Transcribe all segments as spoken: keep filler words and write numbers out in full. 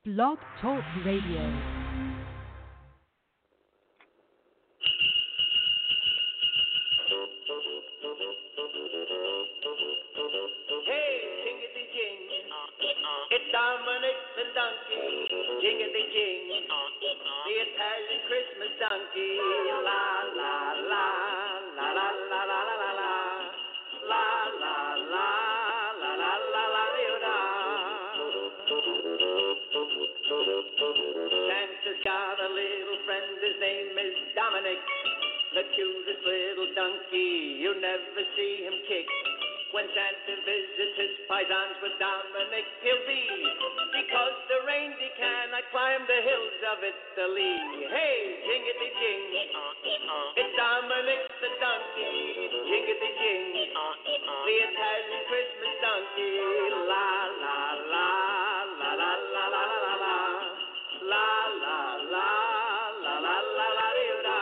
Blog Talk Radio. It's Dominic the donkey, jingity jing, the Italian Christmas donkey, la la la, la la la la la la la, la la la, la la la la la. Santa's got a little friend, his name is Dominic, the cutest little donkey, you never see him kick. When Santa visits his paisans with Dominic, he'll be, because the reindeer cannot climb the hills of Italy. Hey, jingity jing, it's Dominic the donkey, jingity jing, the Italian Christmas donkey, la la la, la la la la la la, la la la, la la la la la.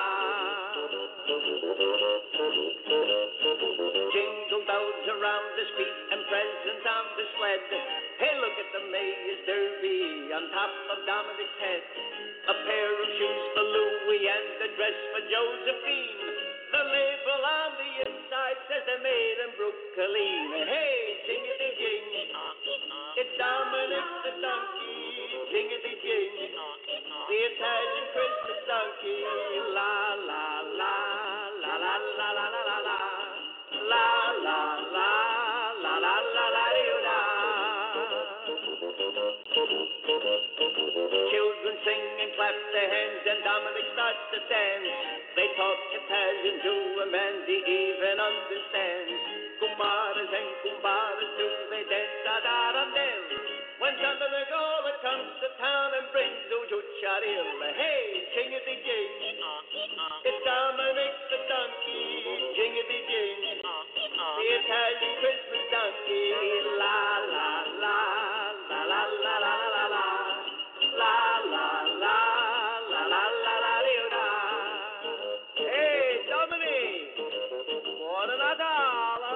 Jingle bells around the street and presents on the sled. Hey, look at the Mayor's Derby on top of Dominic's head. A pair of shoes for Louis and a dress for Josephine. The label on the inside says they're made in Brooklyn. Hey, jingity jing, it's Dominic the donkey, jingity jing, the Italian Christmas donkey, la la la, la la la la la la la. La la la la la la la la. Children sing and clap their hands and Dominic starts to dance. They talk Italian to him and he even understands. Kumaras and kumbaras do they dance a darandel. When Dominic Ola comes to town and brings Ujucharil. Hey, jingity jing, it's Dominic the donkey, jingity jing, the Italian Christmas donkey, la la la, la la la la la la, la la la, la la la la la. Hey, Dominic, what a Natale!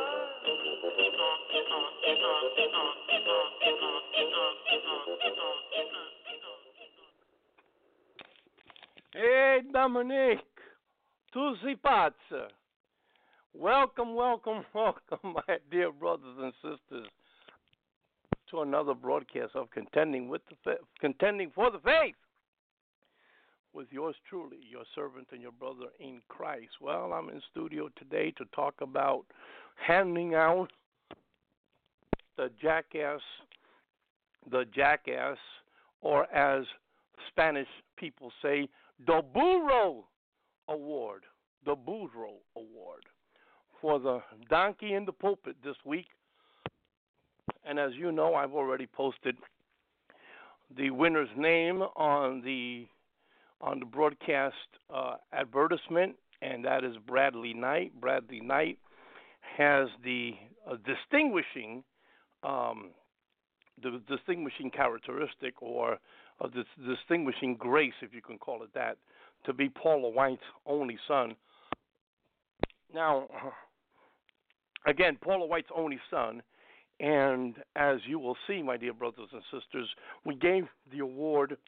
Hey, Dominic, tu sei pazza. Welcome, welcome, welcome, my dear brothers and sisters, to another broadcast of contending with the fa- contending for the faith with yours truly, your servant and your brother in Christ. Well, I'm in studio today to talk about handing out the jackass, the jackass, or as Spanish people say, the Burro Award, the Burro Award for the donkey in the pulpit this week. And as you know, I've already posted the winner's name on the on the broadcast uh, advertisement, and that is Bradley Knight. Bradley Knight has the uh, distinguishing um, the distinguishing characteristic, or uh, this distinguishing grace, if you can call it that, to be Paula White's only son. Now, again, Paula White's only son, and as you will see, my dear brothers and sisters, we gave the award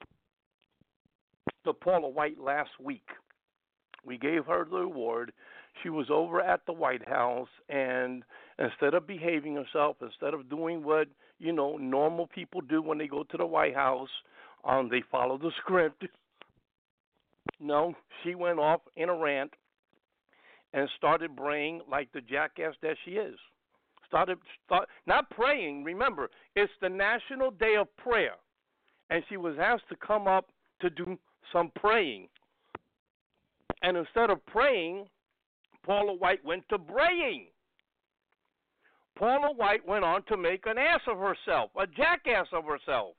to Paula White last week. We gave her the award. She was over at the White House, and instead of behaving herself, instead of doing what, you know, normal people do when they go to the White House, um, they follow the script. No, she went off in a rant and started praying like the jackass that she is. Started, start, not praying. Remember, it's the National Day of Prayer, and she was asked to come up to do some praying. And instead of praying, Paula White went to braying. Paula White went on to make an ass of herself, a jackass of herself.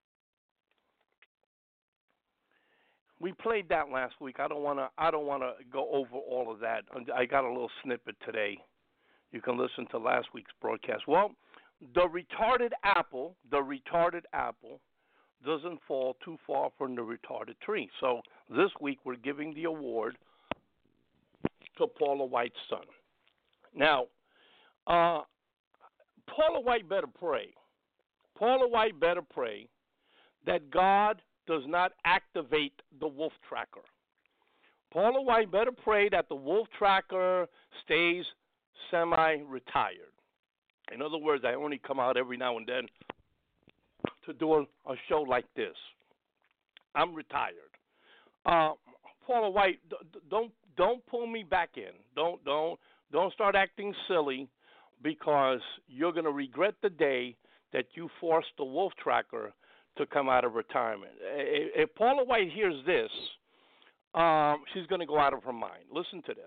We played that last week. I don't want to. I don't want to go over all of that. I got a little snippet today. You can listen to last week's broadcast. Well, the retarded apple, the retarded apple, doesn't fall too far from the retarded tree. So this week we're giving the award to Paula White's son. Now, uh, Paula White better pray. Paula White better pray that God does not activate the wolf tracker. Paula White better pray that the wolf tracker stays semi-retired. In other words, I only come out every now and then to do a, a show like this. I'm retired. Uh, Paula White, d- d- don't don't pull me back in. Don't don't don't start acting silly, because you're going to regret the day that you forced the wolf tracker to come out of retirement. If, if Paula White hears this, um, she's going to go out of her mind. Listen to this.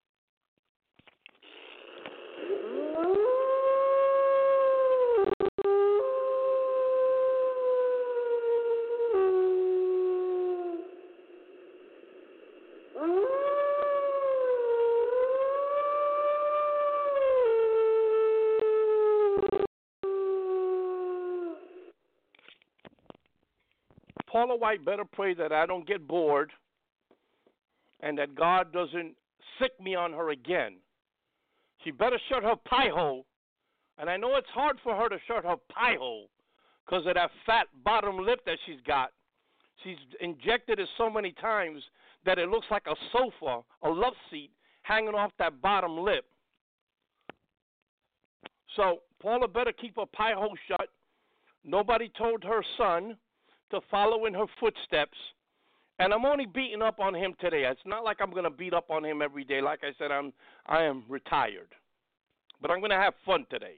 Paula White better pray that I don't get bored and that God doesn't sick me on her again. She better shut her pie hole. And I know it's hard for her to shut her pie hole because of that fat bottom lip that she's got. She's injected it so many times that it looks like a sofa, a love seat, hanging off that bottom lip. So Paula better keep her pie hole shut. Nobody told her son to follow in her footsteps. And I'm only beating up on him today. It's not like I'm going to beat up on him every day. Like I said, I'm I am retired. But I'm going to have fun today.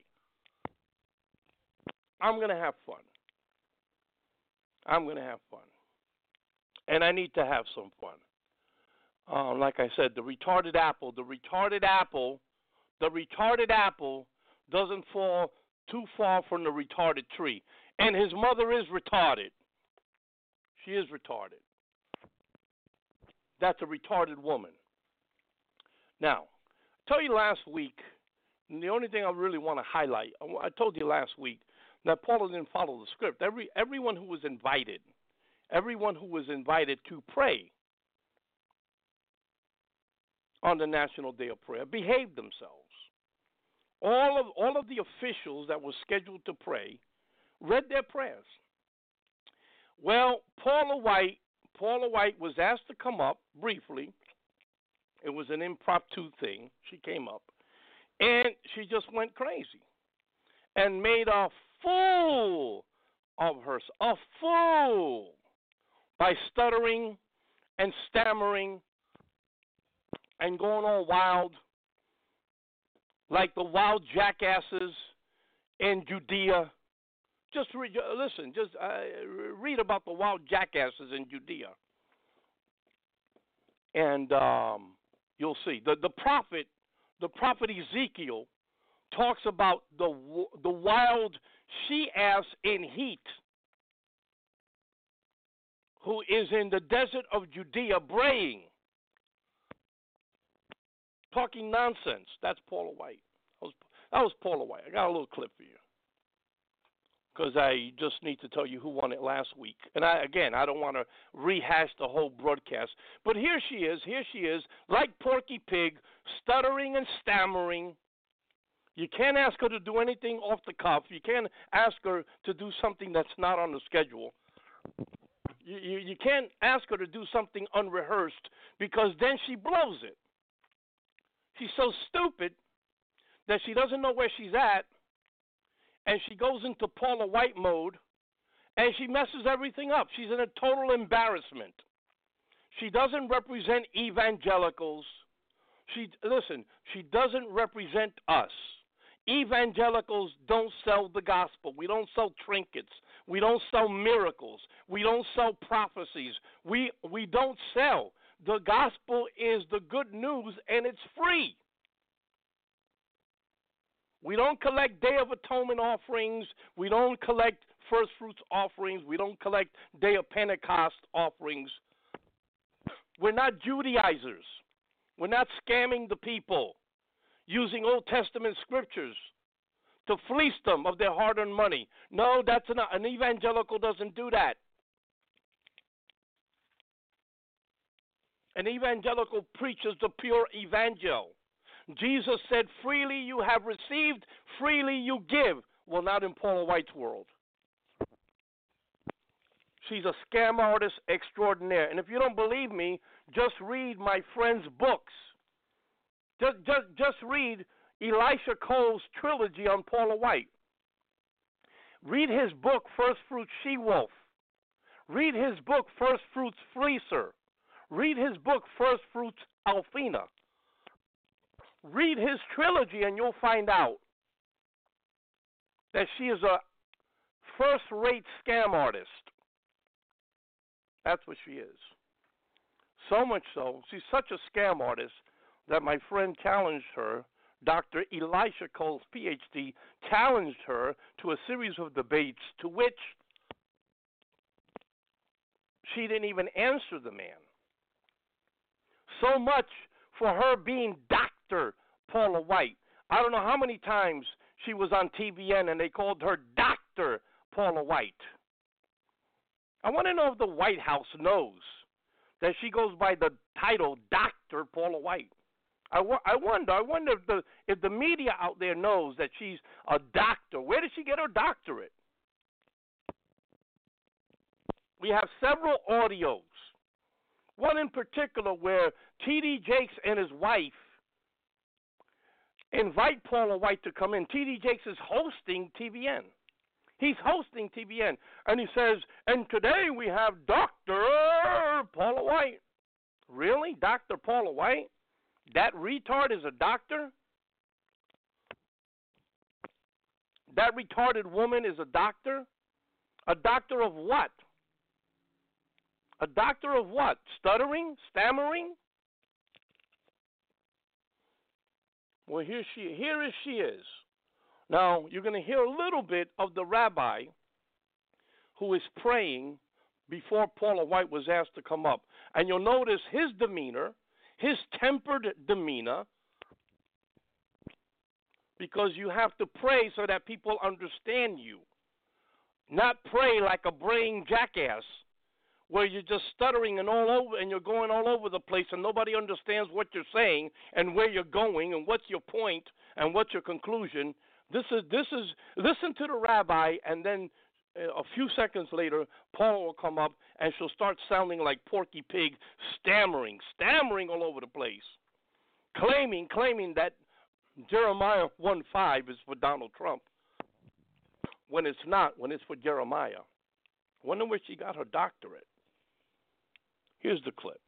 I'm going to have fun. I'm going to have fun. And I need to have some fun. Uh, like I said, the retarded apple, the retarded apple, the retarded apple doesn't fall too far from the retarded tree. And his mother is retarded. She is retarded. That's a retarded woman. Now, I told you last week, and the only thing I really want to highlight, I told you last week that Paula didn't follow the script. Every everyone who was invited, everyone who was invited to pray on the National Day of Prayer behaved themselves. All of all of the officials that were scheduled to pray read their prayers. Well, Paula White, Paula White was asked to come up briefly. It was an impromptu thing. She came up, and she just went crazy and made a fool of her, a fool, by stuttering and stammering and going all wild like the wild jackasses in Judea. Just read, listen, just uh, read about the wild jackasses in Judea. And um, you'll see. The, the prophet, the prophet Ezekiel talks about the, the wild she-ass in heat who is in the desert of Judea braying, talking nonsense. That's Paula White. That was, that was Paula White. I got a little clip for you, because I just need to tell you who won it last week. And I, again, I don't want to rehash the whole broadcast. But here she is, here she is, like Porky Pig, stuttering and stammering. You can't ask her to do anything off the cuff. You can't ask her to do something that's not on the schedule. You, you, you can't ask her to do something unrehearsed, because then she blows it. She's so stupid that she doesn't know where she's at, and she goes into Paula White mode, and she messes everything up. She's in a total embarrassment. She doesn't represent evangelicals. She listen, she doesn't represent us. Evangelicals don't sell the gospel. We don't sell trinkets. We don't sell miracles. We don't sell prophecies. We we don't sell. The gospel is the good news, and it's free. We don't collect Day of Atonement offerings. We don't collect first fruits offerings. We don't collect Day of Pentecost offerings. We're not Judaizers. We're not scamming the people using Old Testament scriptures to fleece them of their hard-earned money. No, that's not. An evangelical doesn't do that. An evangelical preaches the pure evangel. Jesus said, freely you have received, freely you give. Well, not in Paula White's world. She's a scam artist extraordinaire. And if you don't believe me, just read my friend's books. Just, just, just read Elisha Cole's trilogy on Paula White. Read his book, First Fruits She-Wolf. Read his book, First Fruits Fleecer. Read his book, First Fruits Alfina. Read his trilogy and you'll find out that she is a first-rate scam artist. That's what she is. So much so, she's such a scam artist that my friend challenged her, Doctor Elisha Cole's P H D, challenged her to a series of debates to which she didn't even answer the man. So much for her being Doctor Paula White. I don't know how many times she was on T V N and they called her Doctor Paula White. I want to know if the White House knows that she goes by the title Doctor Paula White. I, w- I wonder. I wonder if the if the media out there knows that she's a doctor. Where did she get her doctorate? We have several audios. One in particular where T D Jakes and his wife invite Paula White to come in. T D Jakes is hosting T V N. He's hosting T V N. And he says, and today we have Doctor Paula White. Really? Doctor Paula White? That retard is a doctor? That retarded woman is a doctor? A doctor of what? A doctor of what? Stuttering? Stammering? Well, here she, here is she is. Now, you're going to hear a little bit of the rabbi who is praying before Paula White was asked to come up. And you'll notice his demeanor, his tempered demeanor, because you have to pray so that people understand you. Not pray like a braying jackass where you're just stuttering and all over and you're going all over the place and nobody understands what you're saying and where you're going and what's your point and what's your conclusion. This is this is listen to the rabbi, and then a few seconds later, Paula will come up and she'll start sounding like Porky Pig, stammering, stammering all over the place, claiming, claiming that Jeremiah one five is for Donald Trump, when it's not, when it's for Jeremiah. Wonder where she got her doctorate. Here's the clip.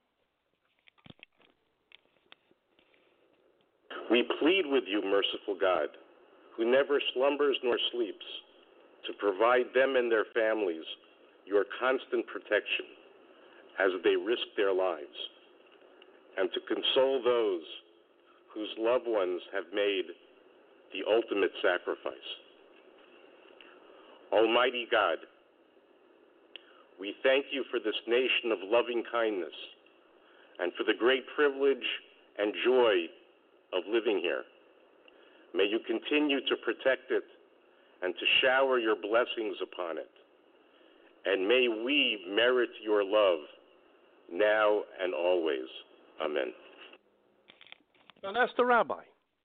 We plead with you, merciful God, who never slumbers nor sleeps, to provide them and their families your constant protection as they risk their lives, and to console those whose loved ones have made the ultimate sacrifice. Almighty God, we thank you for this nation of loving kindness and for the great privilege and joy of living here. May you continue to protect it and to shower your blessings upon it. And may we merit your love now and always. Amen. Now that's the rabbi.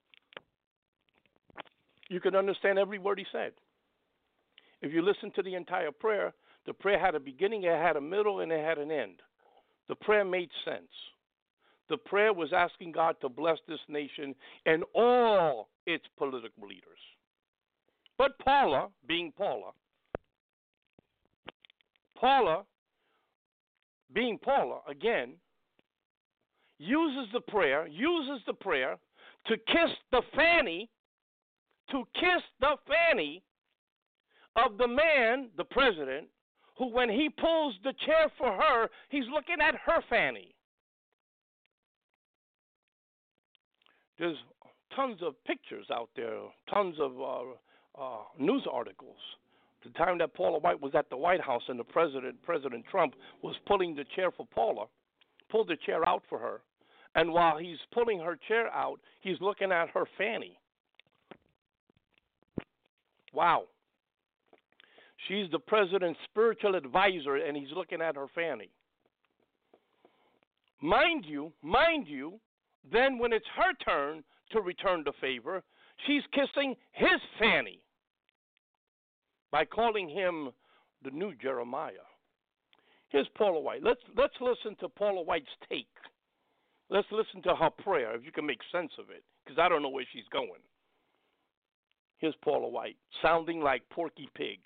You can understand every word he said. If you listen to the entire prayer, the prayer had a beginning, it had a middle, and it had an end. The prayer made sense. The prayer was asking God to bless this nation and all its political leaders. But Paula, being Paula, Paula, being Paula, again, uses the prayer, uses the prayer to kiss the fanny, to kiss the fanny of the man, the president, who when he pulls the chair for her, he's looking at her fanny. There's tons of pictures out there, tons of uh, uh, news articles. The time that Paula White was at the White House and the president, President Trump, was pulling the chair for Paula, pulled the chair out for her. And while he's pulling her chair out, he's looking at her fanny. Wow. She's the president's spiritual advisor, and he's looking at her fanny. Mind you, mind you, then when it's her turn to return the favor, she's kissing his fanny by calling him the new Jeremiah. Here's Paula White. Let's let's listen to Paula White's take. Let's listen to her prayer, if you can make sense of it, because I don't know where she's going. Here's Paula White, sounding like Porky Pig.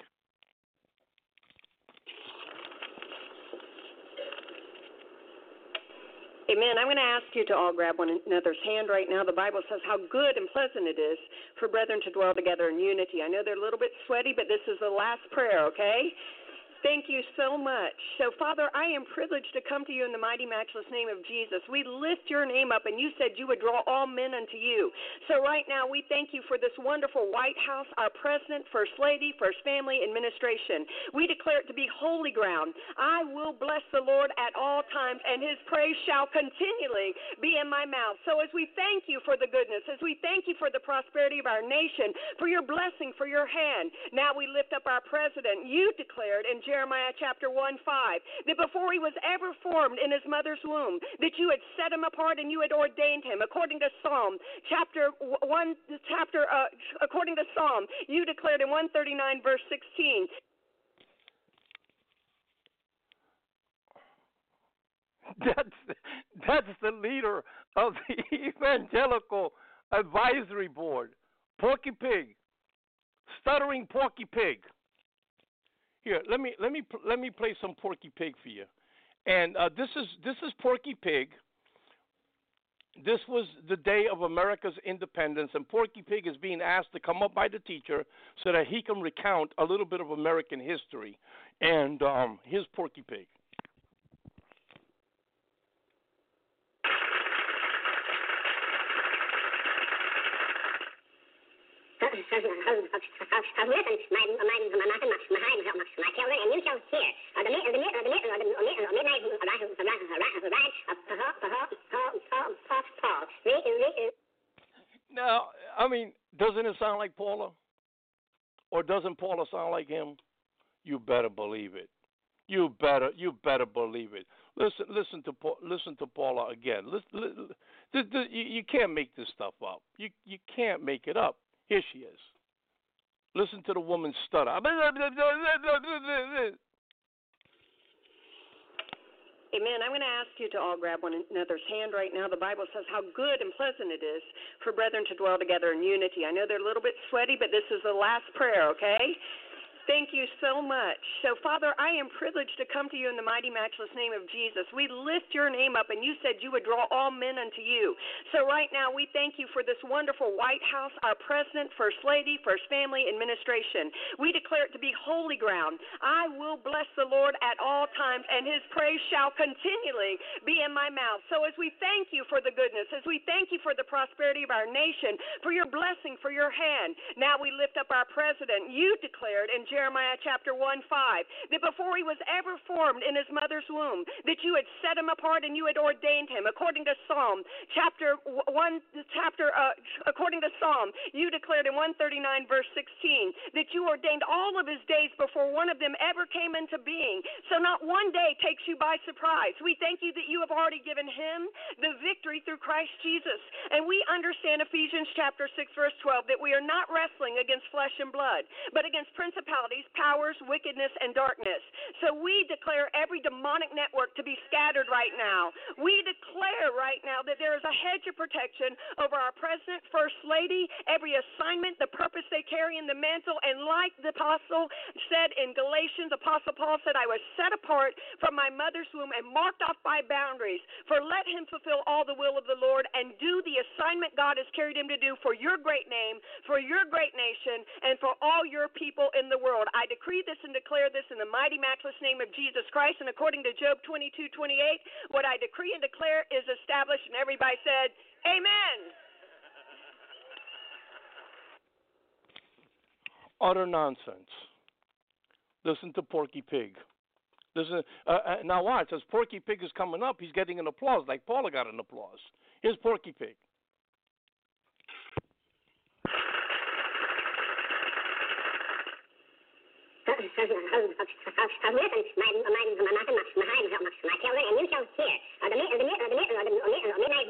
Amen. I'm going to ask you to all grab one another's hand right now. The Bible says how good and pleasant it is for brethren to dwell together in unity. I know they're a little bit sweaty, but this is the last prayer, okay? Thank you so much. So, Father, I am privileged to come to you in the mighty, matchless name of Jesus. We lift your name up, and you said you would draw all men unto you. So right now, we thank you for this wonderful White House, our president, First Lady, First Family Administration. We declare it to be holy ground. I will bless the Lord at all times, and his praise shall continually be in my mouth. So as we thank you for the goodness, as we thank you for the prosperity of our nation, for your blessing, for your hand, now we lift up our president. You declared in Jeremiah chapter one, five, that before he was ever formed in his mother's womb, that you had set him apart and you had ordained him. According to Psalm chapter one, chapter uh, according to Psalm, you declared in one thirty-nine verse sixteen. That's that's the leader of the Evangelical Advisory Board, Porky Pig, stuttering Porky Pig. Here, let me let me let me play some Porky Pig for you. And uh, this is this is Porky Pig. This was the day of America's independence, and Porky Pig is being asked to come up by the teacher so that he can recount a little bit of American history. And um, here's Porky Pig. Listen, my, my, my, my, my children, and you shall hear uh, the, the, the, the, the midnight ride. Now, I mean, doesn't it sound like Paula? Or doesn't Paula sound like him? You better believe it. You better, you better believe it. Listen, listen to listen to Paula again. Listen, listen, the, the, you, you can't make this stuff up. You you can't make it up. Here she is. Listen to the woman stutter. Amen. I'm going to ask you to all grab one another's hand right now. The Bible says how good and pleasant it is for brethren to dwell together in unity. I know they're a little bit sweaty, but this is the last prayer, okay? Thank you so much. So, Father, I am privileged to come to you in the mighty, matchless name of Jesus. We lift your name up, and you said you would draw all men unto you. So right now, we thank you for this wonderful White House, our president, First Lady, First Family Administration. We declare it to be holy ground. I will bless the Lord at all times, and his praise shall continually be in my mouth. So as we thank you for the goodness, as we thank you for the prosperity of our nation, for your blessing, for your hand, now we lift up our president. You declared in Jeremiah chapter one, five, that before he was ever formed in his mother's womb, that you had set him apart and you had ordained him. According to Psalm chapter one, chapter uh, according to Psalm, you declared in one thirty-nine verse sixteen that you ordained all of his days before one of them ever came into being. So not one day takes you by surprise. We thank you that you have already given him the victory through Christ Jesus. And we understand Ephesians chapter six verse twelve that we are not wrestling against flesh and blood, but against principalities, powers, wickedness, and darkness. So we declare every demonic network to be scattered right now. We declare right now that there is a hedge of protection over our president, First Lady, every assignment, the purpose they carry in the mantle, and like the apostle said in Galatians, Apostle Paul said, I was set apart from my mother's womb and marked off by boundaries, for let him fulfill all the will of the Lord and do the assignment God has carried him to do for your great name, for your great nation, and for all your people in the world. I decree this and declare this in the mighty, matchless name of Jesus Christ, and according to Job twenty-two twenty-eight, what I decree and declare is established, and everybody said, Amen. Utter nonsense. Listen to Porky Pig. Listen. Uh, uh, now watch, as Porky Pig is coming up, he's getting an applause, like Paula got an applause. Here's Porky Pig. Listen, my, my, my, my children, and you shall hear uh, the, the, the, the, the midnight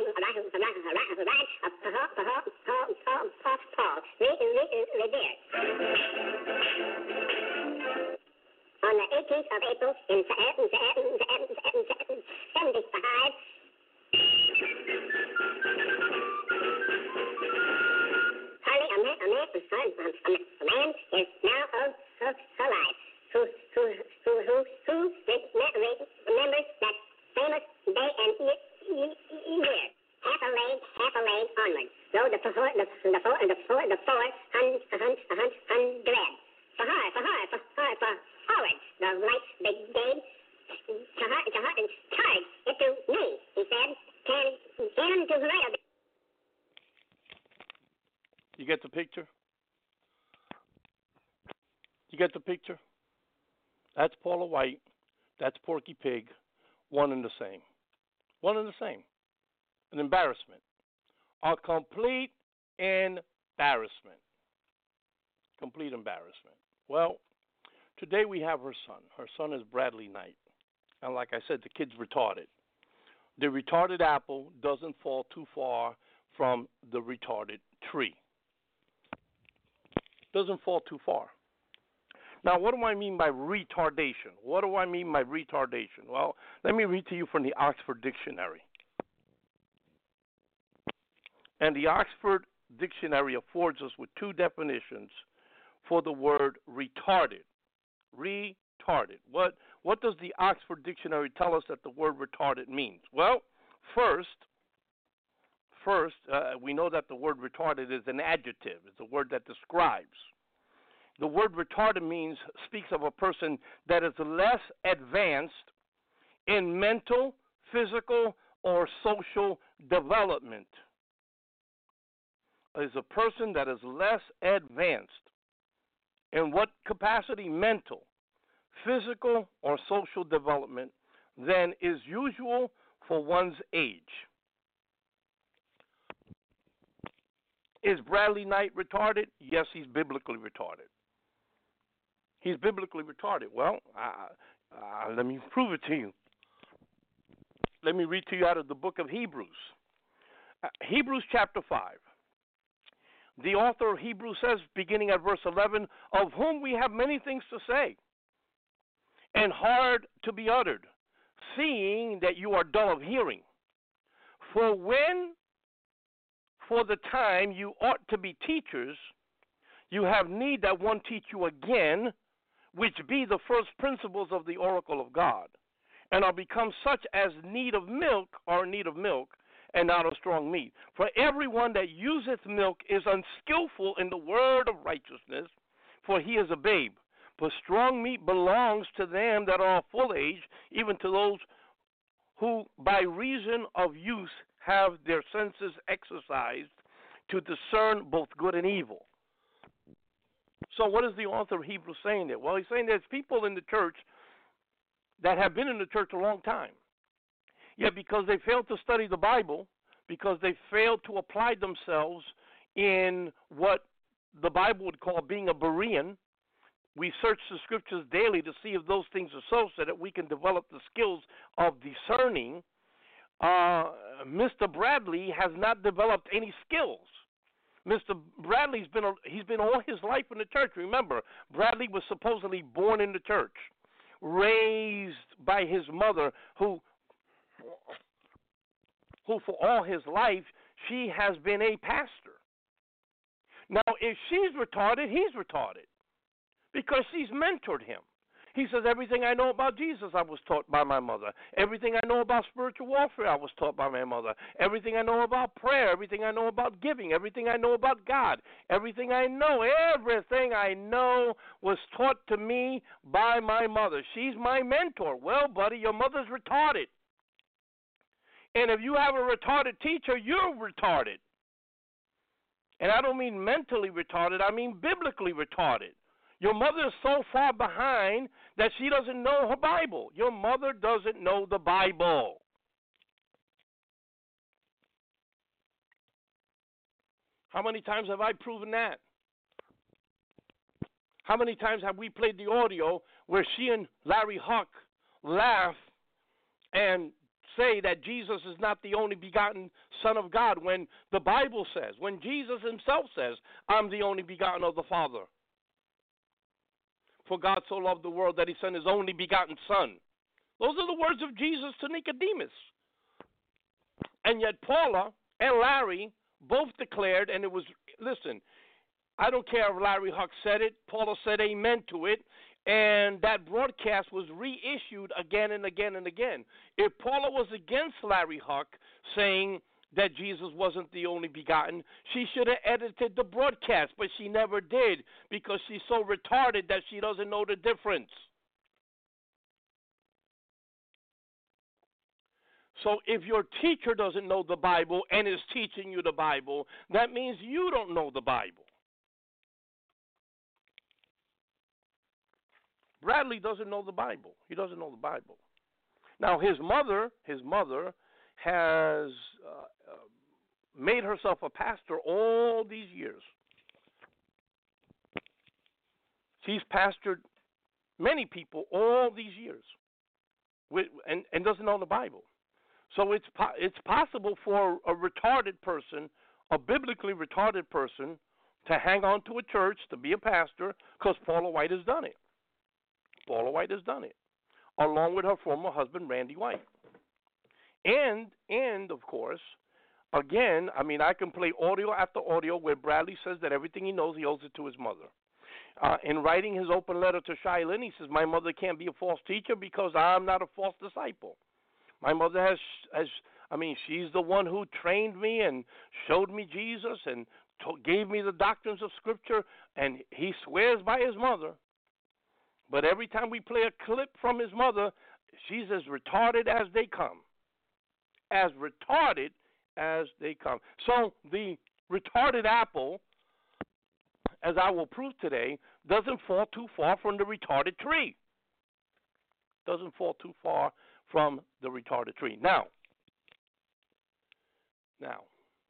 Paul revere. On the eighteenth of April in seventy-five. Hardly a man, a man, a man is now alive who who who who who remembers that famous day and year. Half a leg, half a leg onward. Though the four, the the four, the four, the four hundred, hundred, hundred. For her, for her, for her, for forward. The light brigade to her, to her, and charge it to me. He said, "Can cannon to the right of." You get the picture? You get the picture? That's Paula White. That's Porky Pig. One and the same. One and the same. An embarrassment. A complete embarrassment. Complete embarrassment. Well, today we have her son. Her son is Bradley Knight. And like I said, the kid's retarded. The retarded apple doesn't fall too far from the retarded tree. Doesn't fall too far. Now, what do I mean by retardation? What do I mean by retardation? Well, let me read to you from the Oxford Dictionary. And the Oxford Dictionary affords us with two definitions for the word retarded. Retarded. What, what does the Oxford Dictionary tell us that the word retarded means? Well, first, first uh, we know that the word retarded is an adjective. It's a word that describes. The word retarded means, speaks of a person that is less advanced in mental, physical, or social development. Is a person that is less advanced. In what capacity? Mental, physical, or social development than is usual for one's age. Is Bradley Knight retarded? Yes, he's biblically retarded. He's biblically retarded. Well, uh, uh, let me prove it to you. Let me read to you out of the book of Hebrews. Uh, Hebrews chapter five. The author of Hebrews says, beginning at verse eleven, of whom we have many things to say, and hard to be uttered, seeing that you are dull of hearing. For when, for the time, you ought to be teachers, you have need that one teach you again, which be the first principles of the oracle of God, and are become such as need of milk, or need of milk, and not of strong meat. For everyone that useth milk is unskillful in the word of righteousness, for he is a babe. But strong meat belongs to them that are of full age, even to those who by reason of use have their senses exercised to discern both good and evil. So what is the author of Hebrews saying there? Well, he's saying there's people in the church that have been in the church a long time. Yet because they failed to study the Bible, because they failed to apply themselves in what the Bible would call being a Berean, we search the scriptures daily to see if those things are so, so that we can develop the skills of discerning. Uh, Mister Bradley has not developed any skills. Mister Bradley's been a, he's been all his life in the church. Remember, Bradley was supposedly born in the church, raised by his mother, who who for all his life, she has been a pastor. Now, if she's retarded, he's retarded because she's mentored him. He says, everything I know about Jesus, I was taught by my mother. Everything I know about spiritual warfare, I was taught by my mother. Everything I know about prayer, everything I know about giving, everything I know about God, everything I know, everything I know was taught to me by my mother. She's my mentor. Well, buddy, your mother's retarded. And if you have a retarded teacher, you're retarded. And I don't mean mentally retarded, I mean biblically retarded. Your mother is so far behind that she doesn't know her Bible. Your mother doesn't know the Bible. How many times have I proven that? How many times have we played the audio where she and Larry Huck laugh and say that Jesus is not the only begotten Son of God when the Bible says, when Jesus himself says, I'm the only begotten of the Father. For God so loved the world that he sent his only begotten Son. Those are the words of Jesus to Nicodemus. And yet Paula and Larry both declared, and it was, listen, I don't care if Larry Huck said it, Paula said amen to it, and that broadcast was reissued again and again and again. If Paula was against Larry Huck saying that Jesus wasn't the only begotten, she should have edited the broadcast, but she never did because she's so retarded that she doesn't know the difference. So if your teacher doesn't know the Bible and is teaching you the Bible, that means you don't know the Bible. Bradley doesn't know the Bible. He doesn't know the Bible. Now his mother, his mother has uh, uh, made herself a pastor all these years. She's pastored many people all these years, with, and, and doesn't know the Bible. So it's po- it's possible for a retarded person, a biblically retarded person, to hang on to a church, to be a pastor, because Paula White has done it. Paula White has done it, along with her former husband, Randy White. And, and of course, again, I mean, I can play audio after audio where Bradley says that everything he knows, he owes it to his mother. Uh, in writing his open letter to Shai Linne, he says, my mother can't be a false teacher because I'm not a false disciple. My mother has, has I mean, she's the one who trained me and showed me Jesus and to- gave me the doctrines of Scripture, and he swears by his mother. But every time we play a clip from his mother, she's as retarded as they come. As retarded as they come. So the retarded apple, as I will prove today, doesn't fall too far from the retarded tree. Doesn't fall too far from the retarded tree. Now, now,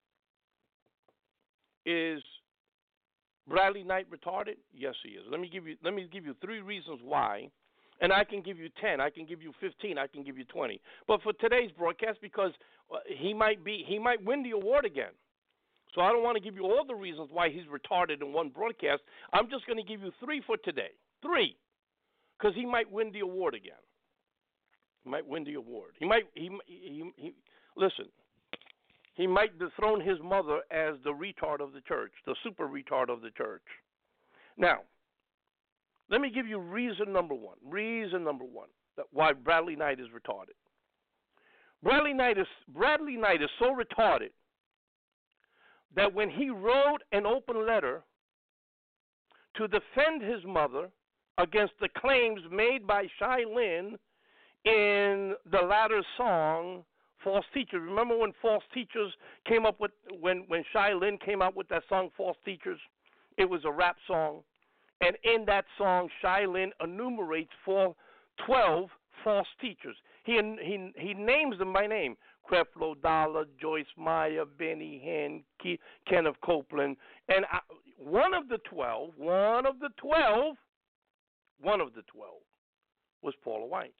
is Bradley Knight retarded? Yes, he is. Let me give you let me give you three reasons why, and I can give you ten, I can give you fifteen, I can give you twenty. But for today's broadcast, because he might be he might win the award again. So I don't want to give you all the reasons why he's retarded in one broadcast. I'm just going to give you three for today. Three. Because he might win the award again. He might win the award. He might he he, he listen. He might dethrone his mother as the retard of the church, the super retard of the church. Now, let me give you reason number one. Reason number one that why Bradley Knight is retarded. Bradley Knight is Bradley Knight is so retarded that when he wrote an open letter to defend his mother against the claims made by Shai Linne in the latter song, False Teachers. Remember when False Teachers came up with, when, when Shai Linne came out with that song, False Teachers? It was a rap song. And in that song, Shai Linne enumerates four, twelve false teachers. He, he, he names them by name. Creflo Dollar, Joyce Meyer, Benny Hinn, Ke- Kenneth Copeland. And I, one of the twelve, one of the twelve, one of the twelve was Paula White.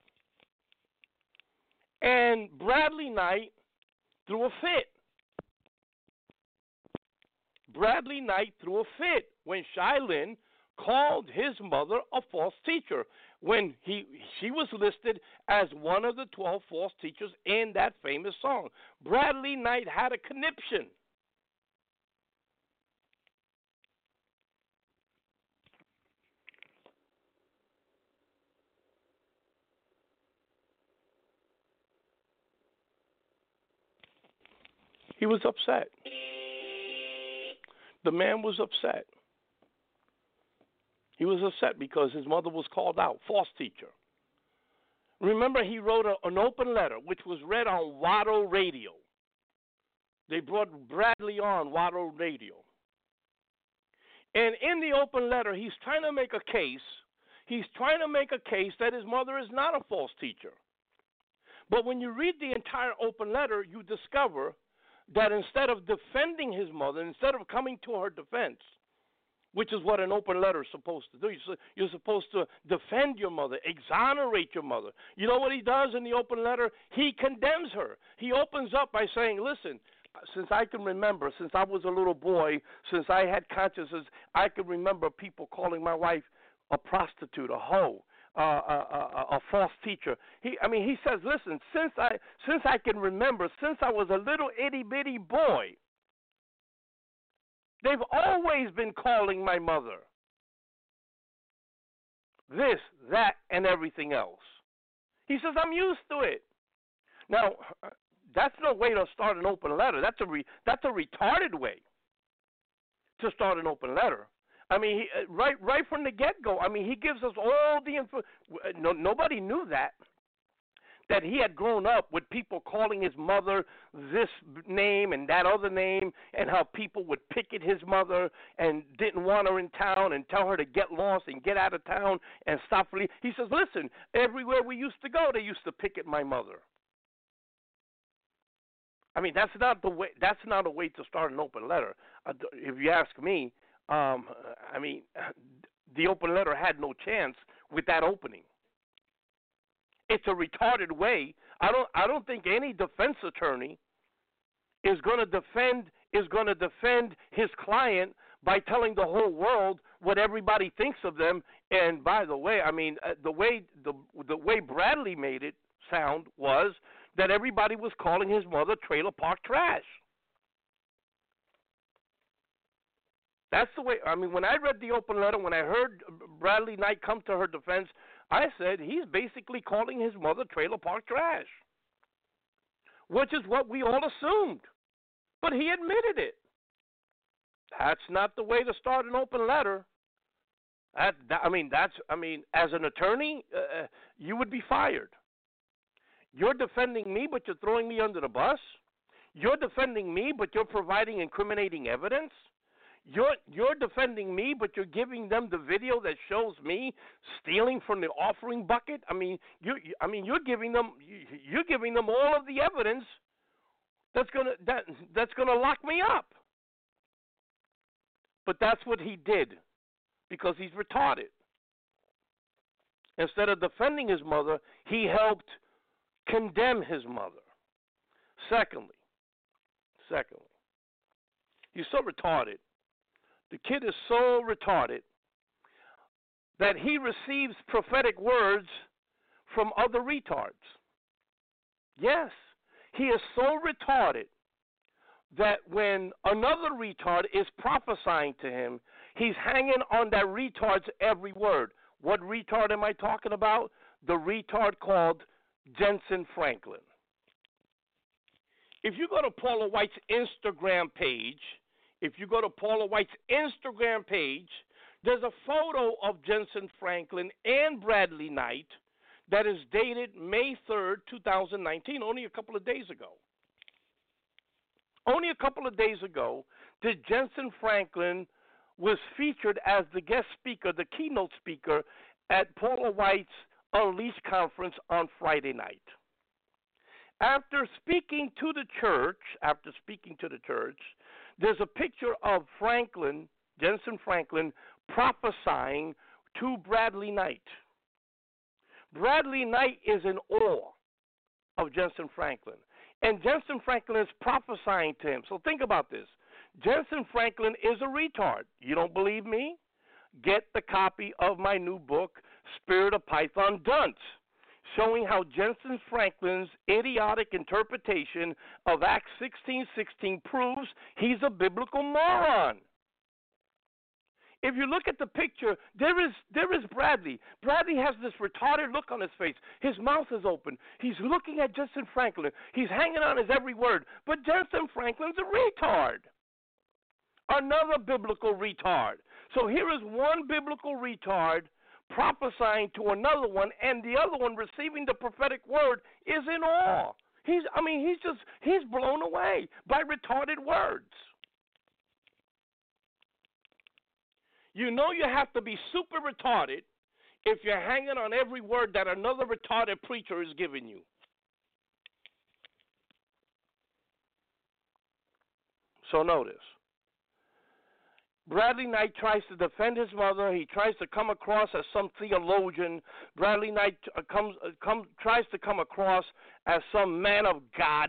And Bradley Knight threw a fit. Bradley Knight threw a fit when Shai Linne called his mother a false teacher when he she was listed as one of the twelve false teachers in that famous song. Bradley Knight had a conniption. He was upset. The man was upset. He was upset because his mother was called out, false teacher. Remember, he wrote a, an open letter, which was read on Watto Radio. They brought Bradley on Watto Radio. And in the open letter, he's trying to make a case. He's trying to make a case that his mother is not a false teacher. But when you read the entire open letter, you discover that instead of defending his mother, instead of coming to her defense, which is what an open letter is supposed to do, you're supposed to defend your mother, exonerate your mother. You know what he does in the open letter? He condemns her. He opens up by saying, listen, since I can remember, since I was a little boy, since I had consciousness, I can remember people calling my wife a prostitute, a hoe, uh, a, a, a false teacher. He, I mean, he says, listen, since I since I can remember, since I was a little itty bitty boy, they've always been calling my mother this, that, and everything else. He says, I'm used to it. Now, that's no way to start an open letter. That's a re, that's a retarded way to start an open letter. I mean, he, right right from the get-go. I mean, he gives us all the info. No, nobody knew that, that he had grown up with people calling his mother this name and that other name, and how people would picket his mother and didn't want her in town and tell her to get lost and get out of town and stop. He says, listen, everywhere we used to go, they used to picket my mother. I mean, that's not the way. That's not a way to start an open letter. Uh, if you ask me, um, I mean, the open letter had no chance with that opening. It's a retarded way. I don't. I don't think any defense attorney is going to defend is going to defend his client by telling the whole world what everybody thinks of them. And by the way, I mean uh, the way the the way Bradley made it sound was that everybody was calling his mother trailer park trash. That's the way, I mean, when I read the open letter, when I heard Bradley Knight come to her defense, I said he's basically calling his mother trailer park trash, which is what we all assumed. But he admitted it. That's not the way to start an open letter. That, that, I mean, that's, I mean, as an attorney, uh, you would be fired. You're defending me, but you're throwing me under the bus. You're defending me, but you're providing incriminating evidence. You're you're defending me, but you're giving them the video that shows me stealing from the offering bucket. I mean, you I mean, you're giving them you're giving them all of the evidence that's gonna that that's gonna lock me up. But that's what he did, because he's retarded. Instead of defending his mother, he helped condemn his mother. Secondly, secondly, he's so retarded. The kid is so retarded that he receives prophetic words from other retards. Yes, he is so retarded that when another retard is prophesying to him, he's hanging on that retard's every word. What retard am I talking about? The retard called Jensen Franklin. If you go to Paula White's Instagram page, if you go to Paula White's Instagram page, there's a photo of Jensen Franklin and Bradley Knight that is dated May third, twenty nineteen, only a couple of days ago. Only a couple of days ago, did Jensen Franklin was featured as the guest speaker, the keynote speaker, at Paula White's Unleashed conference on Friday night. After speaking to the church, after speaking to the church, there's a picture of Franklin, Jensen Franklin, prophesying to Bradley Knight. Bradley Knight is in awe of Jensen Franklin, and Jensen Franklin is prophesying to him. So think about this. Jensen Franklin is a retard. You don't believe me? Get the copy of my new book, Spirit of Python Dunce, showing how Jensen Franklin's idiotic interpretation of Acts sixteen sixteen proves he's a biblical moron. If you look at the picture, there is there is Bradley. Bradley has this retarded look on his face. His mouth is open. He's looking at Jensen Franklin. He's hanging on his every word. But Jensen Franklin's a retard. Another biblical retard. So here is one biblical retard prophesying to another one, and the other one receiving the prophetic word is in awe. He's, I mean, he's just, he's blown away by retarded words. You know you have to be super retarded if you're hanging on every word that another retarded preacher is giving you. So notice. Bradley Knight tries to defend his mother. He tries to come across as some theologian. Bradley Knight uh, comes, uh, come, tries to come across as some man of God,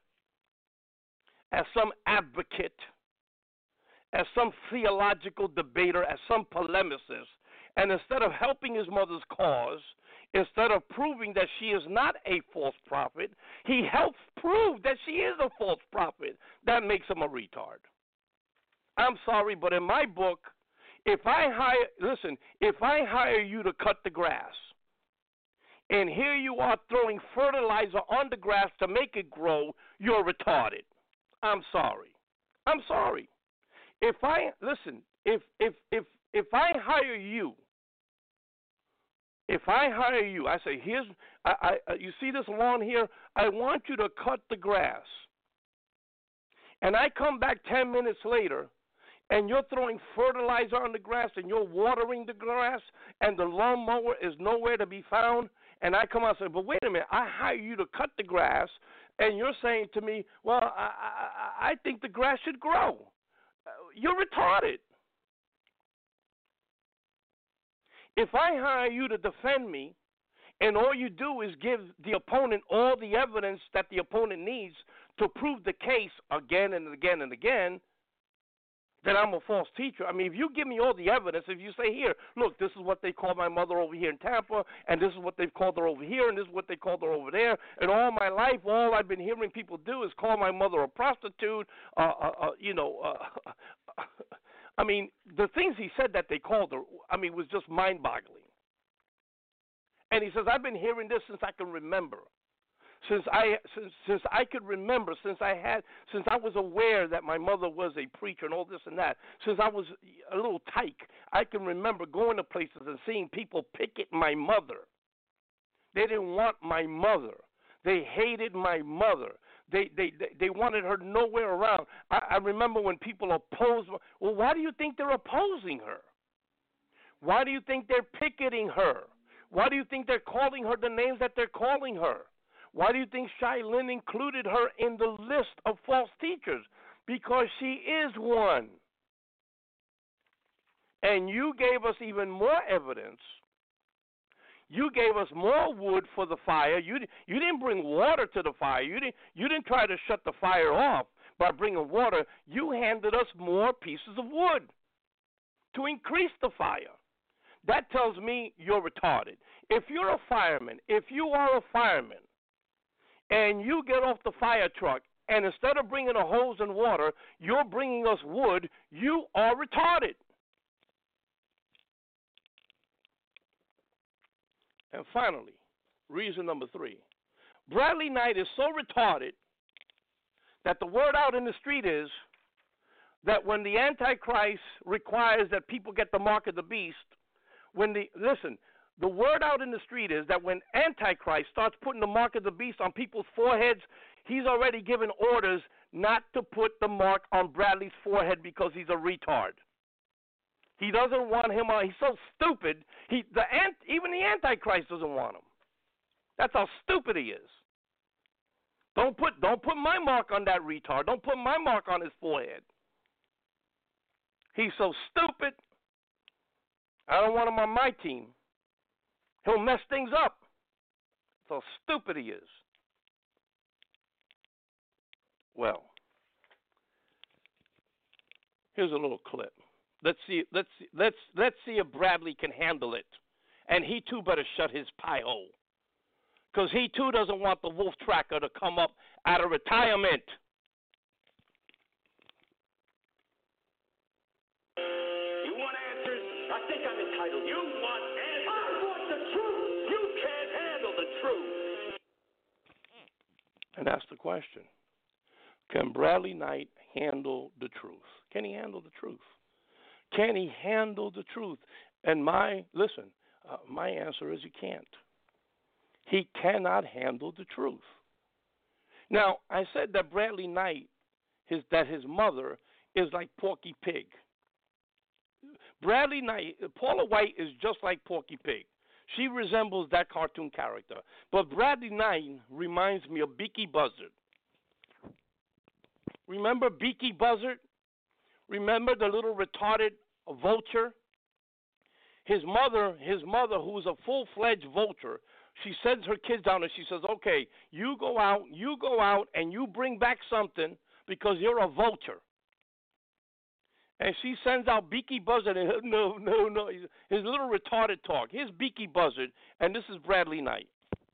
as some advocate, as some theological debater, as some polemicist. And instead of helping his mother's cause, instead of proving that she is not a false prophet, he helps prove that she is a false prophet. That makes him a retard. I'm sorry, but in my book, if I hire, listen, if I hire you to cut the grass, and here you are throwing fertilizer on the grass to make it grow, you're retarded. I'm sorry. I'm sorry. If I, listen, if if if if I hire you, if I hire you, I say, here's, I, I you see this lawn here? I want you to cut the grass. And I come back ten minutes later, and you're throwing fertilizer on the grass, and you're watering the grass, and the lawnmower is nowhere to be found, and I come out and say, but wait a minute, I hire you to cut the grass, and you're saying to me, well, I, I, I think the grass should grow. You're retarded. If I hire you to defend me, and all you do is give the opponent all the evidence that the opponent needs to prove the case again and again and again, that I'm a false teacher. I mean, if you give me all the evidence, if you say, here, look, this is what they call my mother over here in Tampa, and this is what they've called her over here, and this is what they called her over there, and all my life, all I've been hearing people do is call my mother a prostitute, uh, uh, uh, you know, uh, I mean, the things he said that they called her, I mean, was just mind-boggling. And he says, I've been hearing this since I can remember. Since I since since I could remember, since I had since I was aware that my mother was a preacher and all this and that, since I was a little tyke, I can remember going to places and seeing people picket my mother. They didn't want my mother. They hated my mother. They they they, they wanted her nowhere around. I, I remember when people opposed. Well, why do you think they're opposing her? Why do you think they're picketing her? Why do you think they're calling her the names that they're calling her? Why do you think Shai Lynn included her in the list of false teachers? Because she is one. And you gave us even more evidence. You gave us more wood for the fire. You, you didn't bring water to the fire. You didn't, you didn't try to shut the fire off by bringing water. You handed us more pieces of wood to increase the fire. That tells me you're retarded. If you're a fireman, if you are a fireman, and you get off the fire truck, and instead of bringing a hose and water, you're bringing us wood, you are retarded. And finally, reason number three. Bradley Knight is so retarded that the word out in the street is that when the Antichrist requires that people get the mark of the beast, when the, listen, the word out in the street is that when Antichrist starts putting the mark of the beast on people's foreheads, he's already given orders not to put the mark on Bradley's forehead because he's a retard. He doesn't want him on. He's so stupid. He, the ant, even the Antichrist doesn't want him. That's how stupid he is. Don't put, don't put my mark on that retard. Don't put my mark on his forehead. He's so stupid. I don't want him on my team. He'll mess things up. That's how stupid he is. Well, here's a little clip. Let's see. Let's see, let's let's see if Bradley can handle it, and he too better shut his pie hole, because he too doesn't want the wolf tracker to come up out of retirement. You want answers? I think I'm entitled. You want answers? I want the truth. You can't handle the truth. And that's the question. Can Bradley Knight handle the truth? Can he handle the truth? Can he handle the truth? And my, listen, uh, my answer is he can't. He cannot handle the truth. Now, I said that Bradley Knight, his, that his mother is like Porky Pig. Bradley Knight, Paula White is just like Porky Pig. She resembles that cartoon character. But Bradley Knight reminds me of Beaky Buzzard. Remember Beaky Buzzard? Remember the little retarded vulture? His mother, his mother, who's a full-fledged vulture, she sends her kids down and she says, okay, you go out, you go out and you bring back something because you're a vulture. And she sends out Beaky Buzzard, and no, no, no, his little retarded talk. Here's Beaky Buzzard, and this is Bradley Knight.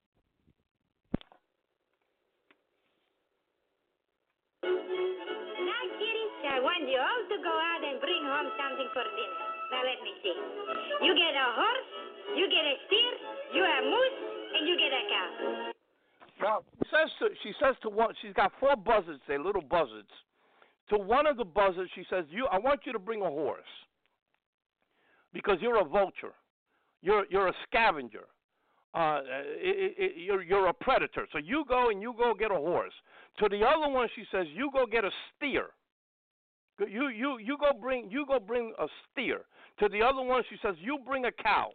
Now, kiddies, I want you all to go out and bring home something for dinner. Now, let me see. You get a horse, you get a steer, you a moose, and you get a cow. Now, she says to, she says to one, she's got four buzzards there, little buzzards. To one of the buzzards, she says, "You, I want you to bring a horse because you're a vulture, you're you're a scavenger, uh, it, it, you're you're a predator. So you go and you go get a horse." To the other one, she says, "You go get a steer. You you you go bring you go bring a steer." To the other one, she says, "You bring a cow."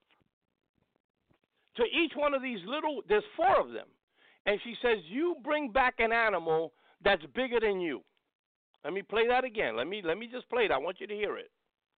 To each one of these little, there's four of them, and she says, "You bring back an animal that's bigger than you." Let me play that again. Let me let me just play that. I want you to hear it.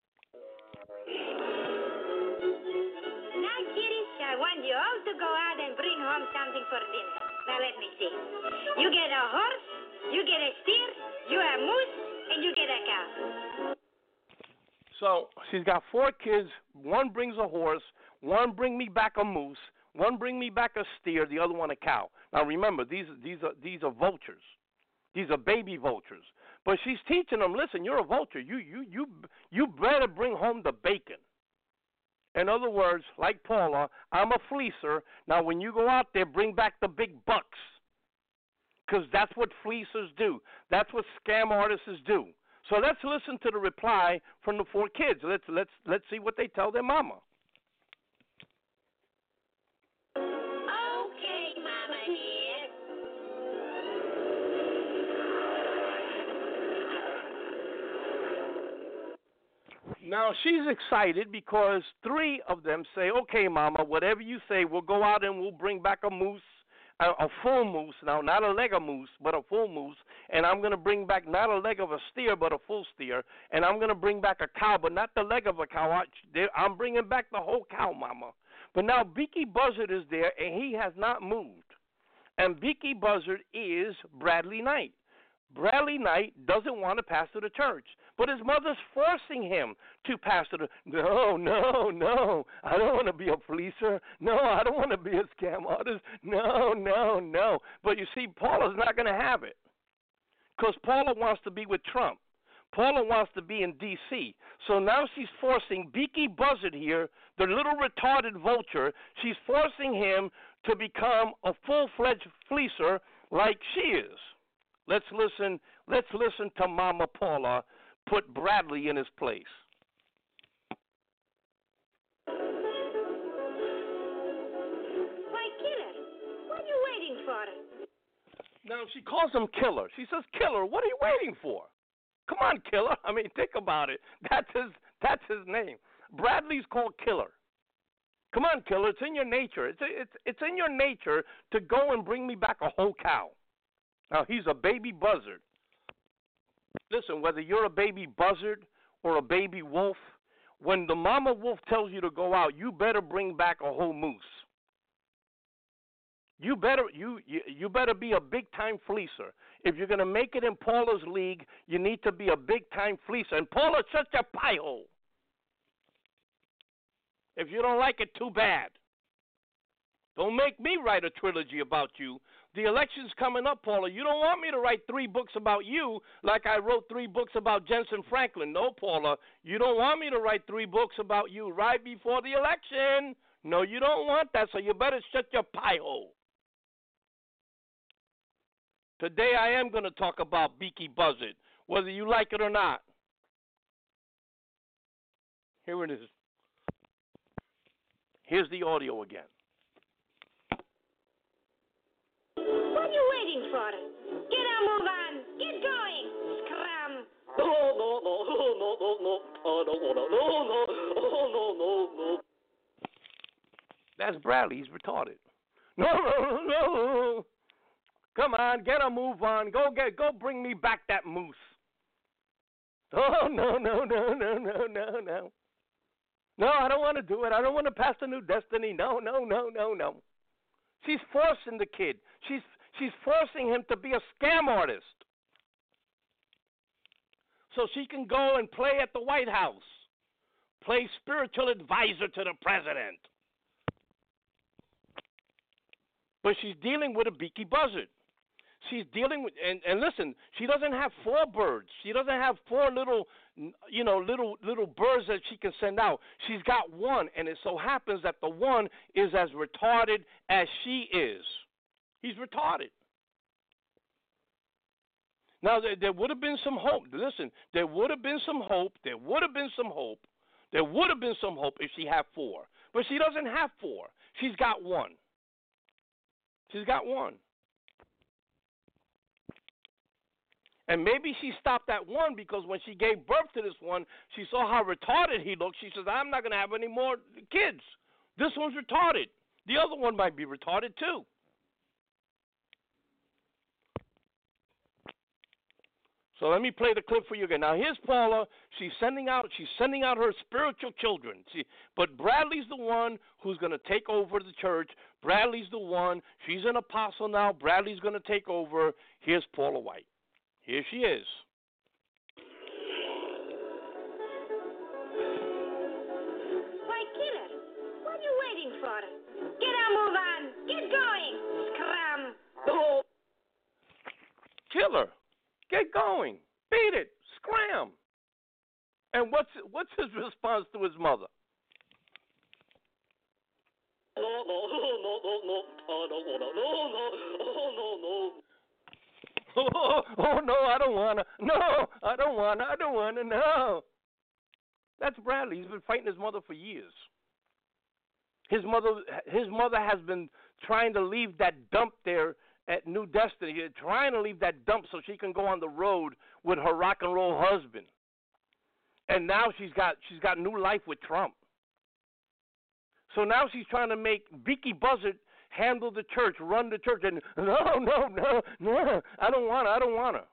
Now, kiddies, I want you all to go out and bring home something for dinner. Now, let me see. You get a horse, you get a steer, you a moose, and you get a cow. So she's got four kids. One brings a horse. One bring me back a moose. One bring me back a steer. The other one a cow. Now remember, these these are these are vultures. These are baby vultures. But she's teaching them, listen, you're a vulture. You you you you better bring home the bacon. In other words, like Paula, I'm a fleecer. Now, when you go out there, bring back the big bucks, because that's what fleecers do. That's what scam artists do. So let's listen to the reply from the four kids. Let's let's let's see what they tell their mama. Okay, Mama dear. Now, she's excited because three of them say, "Okay, Mama, whatever you say, we'll go out and we'll bring back a moose, a, a full moose. Now, not a leg of moose, but a full moose. And I'm going to bring back not a leg of a steer, but a full steer. And I'm going to bring back a cow, but not the leg of a cow. I, I'm bringing back the whole cow, Mama." But now Beaky Buzzard is there, and he has not moved. And Beaky Buzzard is Bradley Knight. Bradley Knight doesn't want to pastor the church, but his mother's forcing him to pastor the. No, no, no. I don't want to be a fleecer. No, I don't want to be a scam artist. No, no, no. But you see, Paula's not going to have it because Paula wants to be with Trump. Paula wants to be in D C So now she's forcing Beaky Buzzard here, the little retarded vulture, she's forcing him to become a full-fledged fleecer like she is. Let's listen, let's listen to Mama Paula put Bradley in his place. Why, Killer, what are you waiting for? Now, she calls him Killer. She says, "Killer, what are you waiting for? Come on, Killer." I mean, think about it. That's his, that's his name. Bradley's called Killer. Come on, Killer. It's in your nature. It's, it's, it's in your nature to go and bring me back a whole cow. Now, he's a baby buzzard. Listen, whether you're a baby buzzard or a baby wolf, when the mama wolf tells you to go out, you better bring back a whole moose. You better you you, you better be a big-time fleecer. If you're going to make it in Paula's league, you need to be a big-time fleecer. And Paula, shut your pie hole. If you don't like it, too bad. Don't make me write a trilogy about you. The election's coming up, Paula. You don't want me to write three books about you like I wrote three books about Jensen Franklin. No, Paula, you don't want me to write three books about you right before the election. No, you don't want that, so you better shut your pie hole. Today I am going to talk about Beaky Buzzard, whether you like it or not. Here it is. Here's the audio again. What are you waiting for? Get on, move on. Get going. Scram. No, no, no, no, no, no, no. I don't want to. No, no, oh, no, no, no. That's Bradley. He's retarded. No, no, no. Come on, get a move on. Go get, go bring me back that moose. Oh, no, no, no, no, no, no, no. No, I don't want to do it. I don't want to pass the new destiny. No, no, no, no, no. She's forcing the kid. She's she's forcing him to be a scam artist. so she can go and play at the White House, play spiritual advisor to the president. But she's dealing with a beaky buzzard. She's dealing with, and, and listen, she doesn't have four birds. She doesn't have four little, you know, little little birds that she can send out. She's got one, and it so happens that the one is as retarded as she is. He's retarded. Now, there, there would have been some hope. Listen, there would have been some hope. There would have been some hope. There would have been some hope if she had four. But she doesn't have four. She's got one. She's got one. And maybe she stopped at one because when she gave birth to this one, she saw how retarded he looked. She says, I'm not going to have any more kids. This one's retarded. The other one might be retarded too. So let me play the clip for you again. Now here's Paula. She's sending out. She's sending out her spiritual children. She, but Bradley's the one who's going to take over the church. Bradley's the one. She's an apostle now. Bradley's going to take over. Here's Paula White. Here she is. Why, killer, what are you waiting for? Get a move on. Get going. Scram. Oh. Killer, get going. Beat it. Scram. And what's what's his response to his mother? No, no, no, no, no, I don't wanna. No, no, oh, no, no. Oh, oh, no, I don't want to. No, I don't want to. I don't want to. No. That's Bradley. He's been fighting his mother for years. His mother his mother has been trying to leave that dump there at New Destiny, trying to leave that dump so she can go on the road with her rock and roll husband. And now she's got she's got new life with Trump. So now she's trying to make Beaky Buzzard handle the church, run the church, and no, no, no, no, I don't want to, I don't want to.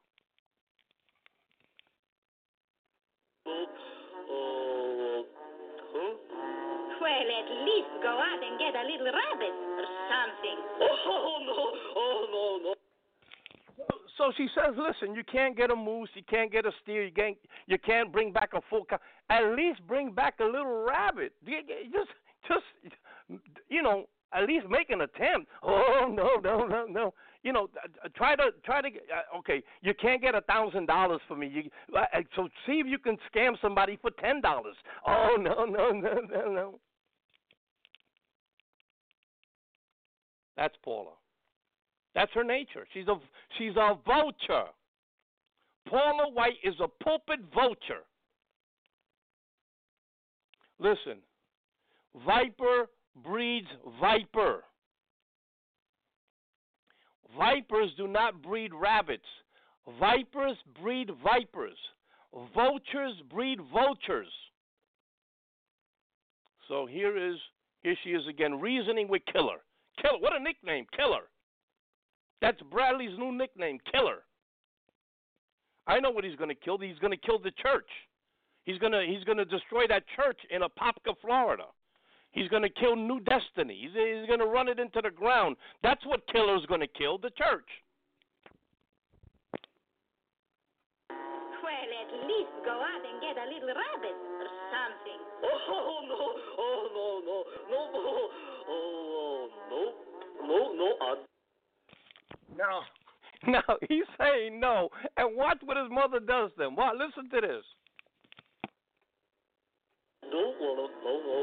Well, at least go out and get a little rabbit or something. Oh, no, oh, no, no. So she says, listen, you can't get a moose, you can't get a steer, you can't, you can't bring back a full cow. At least bring back a little rabbit. Just, just, you know, at least make an attempt. Oh, no, no, no, no. You know, uh, try to, try to, uh, okay, you can't get a thousand dollars for me. You, uh, so see if you can scam somebody for ten dollars. Oh, no, no, no, no, no. That's Paula. That's her nature. She's a, she's a vulture. Paula White is a pulpit vulture. Listen, viper breeds viper. Vipers do not breed rabbits. Vipers breed vipers. Vultures breed vultures. So here is here she is again, reasoning with Killer. Killer, what a nickname, Killer. That's Bradley's new nickname, Killer. I know what he's going to kill. He's going to kill the church. He's going to he's going to destroy that church in Apopka, Florida. He's going to kill New Destiny. He's, he's going to run it into the ground. That's what Killer's going to kill, the church. Well, at least go out and get a little rabbit or something. Oh, no, oh, no, no, no, no, oh, no, no, no, I... No. Now, he's saying no. And watch what his mother does to him. Well, listen to this. No, no, no, no.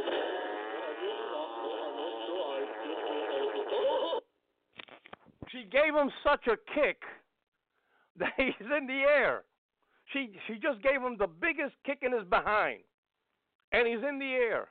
She gave him such a kick that he's in the air. She she just gave him the biggest kick in his behind, and he's in the air.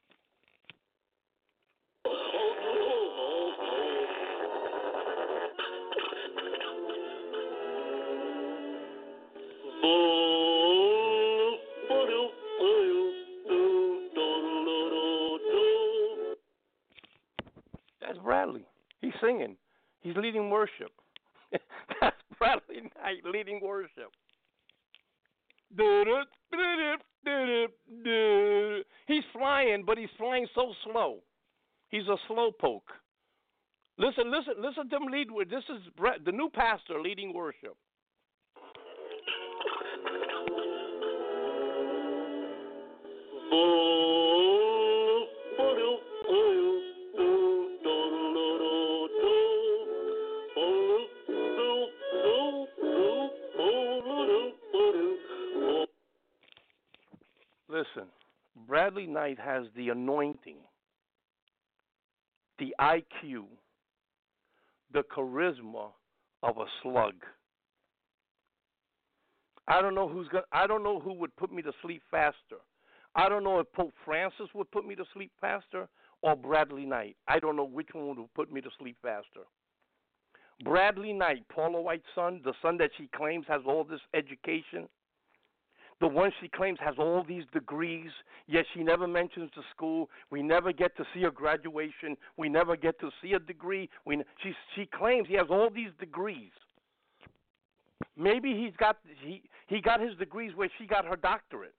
That's Bradley. He's singing. He's leading worship. That's Bradley Knight leading worship. He's flying, but he's flying so slow. He's a slow poke. Listen, listen, listen to him lead. This is Brad, the new pastor leading worship. Listen, Bradley Knight has the anointing, the I Q, the charisma of a slug. I don't know who's going I don't know who would put me to sleep faster. I don't know if Pope Francis would put me to sleep faster or Bradley Knight. I don't know which one would put me to sleep faster. Bradley Knight, Paula White's son, the son that she claims has all this education, the one she claims has all these degrees, yet she never mentions the school. We never get to see a graduation. We never get to see a degree. We, she, she claims he has all these degrees. Maybe he's got he, he got his degrees where she got her doctorate.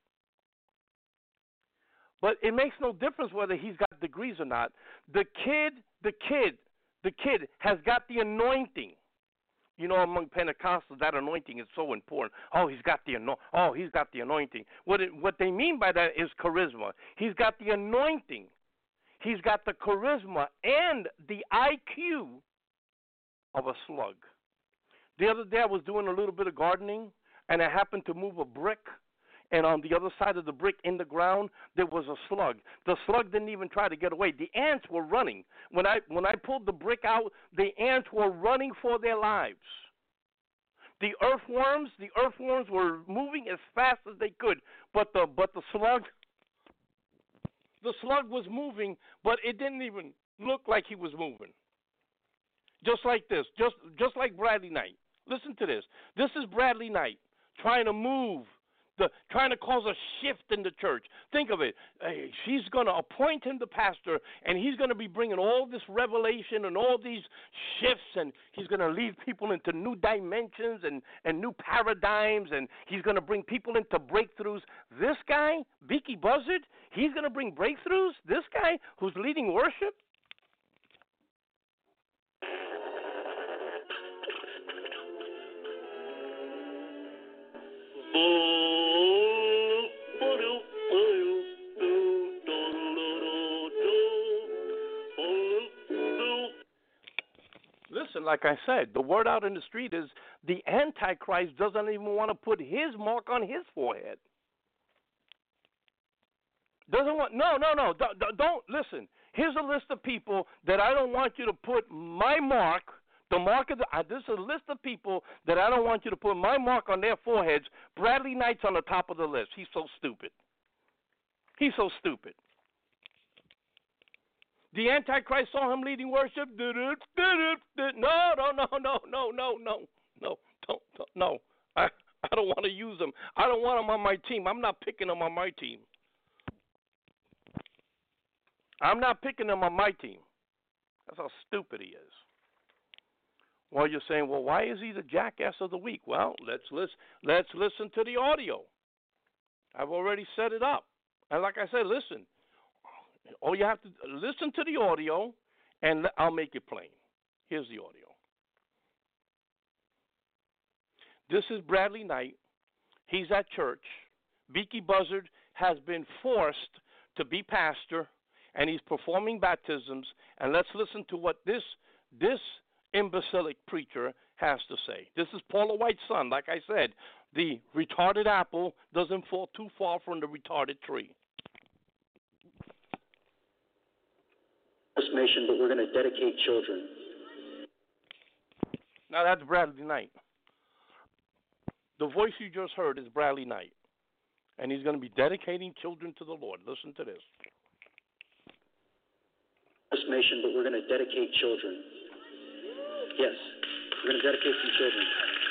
But it makes no difference whether he's got degrees or not. The kid, the kid, the kid has got the anointing. You know, among Pentecostals, that anointing is so important. Oh, he's got the anointing. Oh, he's got the anointing. What it, what they mean by that is charisma. He's got the anointing. He's got the charisma and the I Q of a slug. The other day I was doing a little bit of gardening, and I happened to move a brick, and on the other side of the brick in the ground, there was a slug. The slug didn't even try to get away. The ants were running. When I when I pulled the brick out, the ants were running for their lives. The earthworms, the earthworms were moving as fast as they could, but the but the slug, the slug was moving, but it didn't even look like he was moving. Just like this, just just like Bradley Knight. Listen to this. This is Bradley Knight trying to move. The, trying to cause a shift in the church. Think of it. Hey, she's going to appoint him the pastor, and he's going to be bringing all this revelation and all these shifts, and he's going to lead people into new dimensions and, and new paradigms, and he's going to bring people into breakthroughs. This guy, Beaky Buzzard, he's going to bring breakthroughs? This guy who's leading worship? Listen, like I said, the word out in the street is the Antichrist doesn't even want to put his mark on his forehead. Doesn't want, no, no, no, don't, don't, listen. Here's a list of people that I don't want you to put my mark, the mark of the, uh, this is a list of people that I don't want you to put my mark on their foreheads. Bradley Knight's on the top of the list. He's so stupid. He's so stupid. The Antichrist saw him leading worship. No, no, no, no, no, no, no, no, no, don't, don't, no. I, I don't want to use him. I don't want him on my team. I'm not picking him on my team. I'm not picking him on my team. That's how stupid he is. Well, you're saying, well, why is he the jackass of the week? Well, let's listen, let's listen to the audio. I've already set it up. And like I said, listen. All you have to listen to the audio, and I'll make it plain. Here's the audio. This is Bradley Knight. He's at church. Beaky Buzzard has been forced to be pastor, and he's performing baptisms. And let's listen to what this this imbecilic preacher has to say. This is Paula White's son. Like I said, the retarded apple doesn't fall too far from the retarded tree. Nation, but we're going to dedicate children. Now that's Bradley Knight. The voice you just heard is Bradley Knight, and he's going to be dedicating children to the Lord. Listen to this. This nation, but we're going to dedicate children. Yes, we're going to dedicate some children.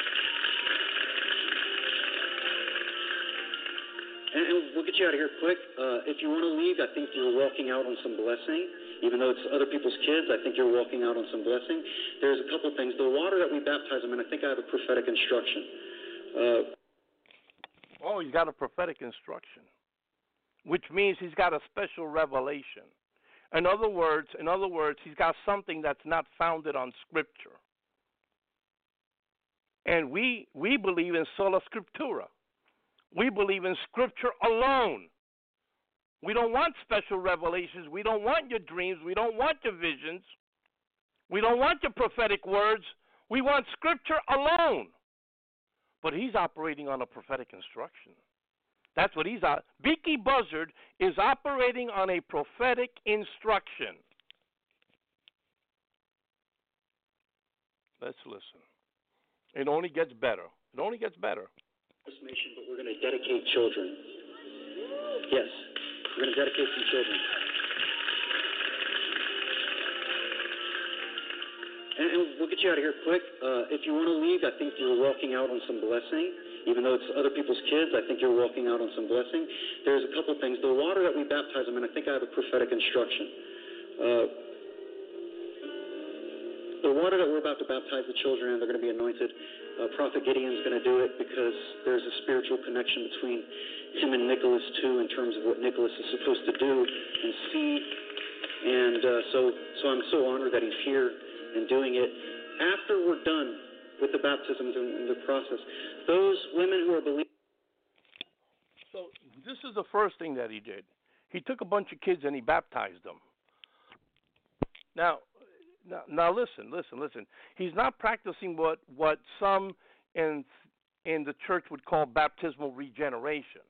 And, and we'll get you out of here quick. Uh, if you want to leave, I think you're walking out on some blessing. Even though it's other people's kids, I think you're walking out on some blessing. There's a couple things. The water that we baptize them in, I think I have a prophetic instruction. Uh, oh, he's got a prophetic instruction, which means he's got a special revelation. In other words, in other words, he's got something that's not founded on Scripture. And we we believe in sola scriptura. We believe in Scripture alone. We don't want special revelations. We don't want your dreams. We don't want your visions. We don't want your prophetic words. We want Scripture alone. But he's operating on a prophetic instruction. That's what he's on. Beaky Buzzard is operating on a prophetic instruction. Let's listen. It only gets better. It only gets better. Nation, but we're going to dedicate children. Yes, we're going to dedicate some children. And, and we'll get you out of here quick. Uh, if you want to leave, I think you're walking out on some blessing. Even though it's other people's kids, I think you're walking out on some blessing. There's a couple things. The water that we baptize them in, I think I have a prophetic instruction. Uh, the water that we're about to baptize the children in, they're going to be anointed. Uh, Prophet Gideon's going to do it because there's a spiritual connection between him and Nicholas, too, in terms of what Nicholas is supposed to do and see. And uh, so, so I'm so honored that he's here and doing it. After we're done with the baptisms and the process, those women who are believing. So this is the first thing that he did. He took a bunch of kids and he baptized them. Now, now, now listen, listen, listen. He's not practicing what, what some in in the church would call baptismal regeneration.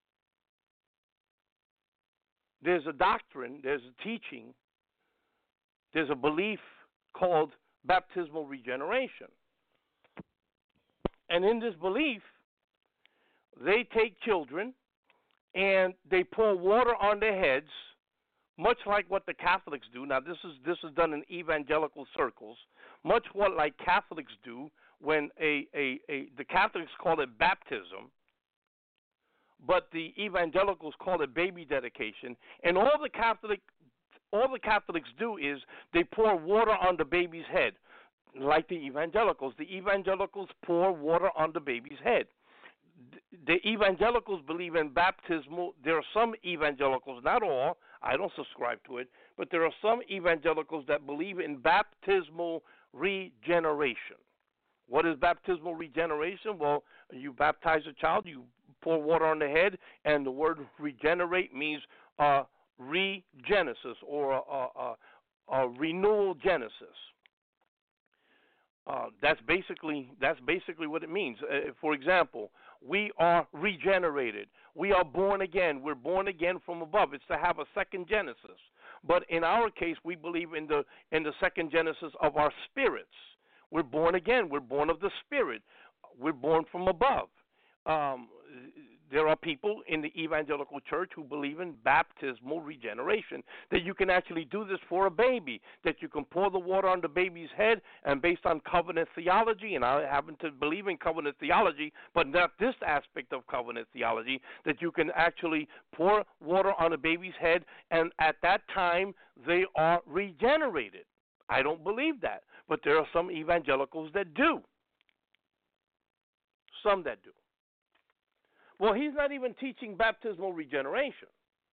There's a doctrine, there's a teaching, there's a belief called baptismal regeneration. And in this belief, they take children and they pour water on their heads, much like what the Catholics do. Now, this is this is done in evangelical circles, much what like Catholics do when a, a, a the Catholics call it baptism, but the evangelicals call it baby dedication. And all the Catholic all the Catholics do is they pour water on the baby's head. Like the evangelicals. The evangelicals pour water on the baby's head. The evangelicals believe in baptismal. There are some evangelicals, not all, I don't subscribe to it, but there are some evangelicals that believe in baptismal regeneration. What is baptismal regeneration? Well, you baptize a child, you pour water on the head, and the word regenerate means uh, regenesis or a, a, a renewal genesis. Uh, that's basically that's basically what it means. Uh, for example, we are regenerated. We are born again. We're born again from above. It's to have a second Genesis. But in our case, we believe in the in the second Genesis of our spirits. We're born again. We're born of the Spirit. We're born from above. Um, there are people in the evangelical church who believe in baptismal regeneration, that you can actually do this for a baby, that you can pour the water on the baby's head, and based on covenant theology, and I happen to believe in covenant theology, but not this aspect of covenant theology, that you can actually pour water on a baby's head, and at that time they are regenerated. I don't believe that, but there are some evangelicals that do. Some that do. Well, he's not even teaching baptismal regeneration.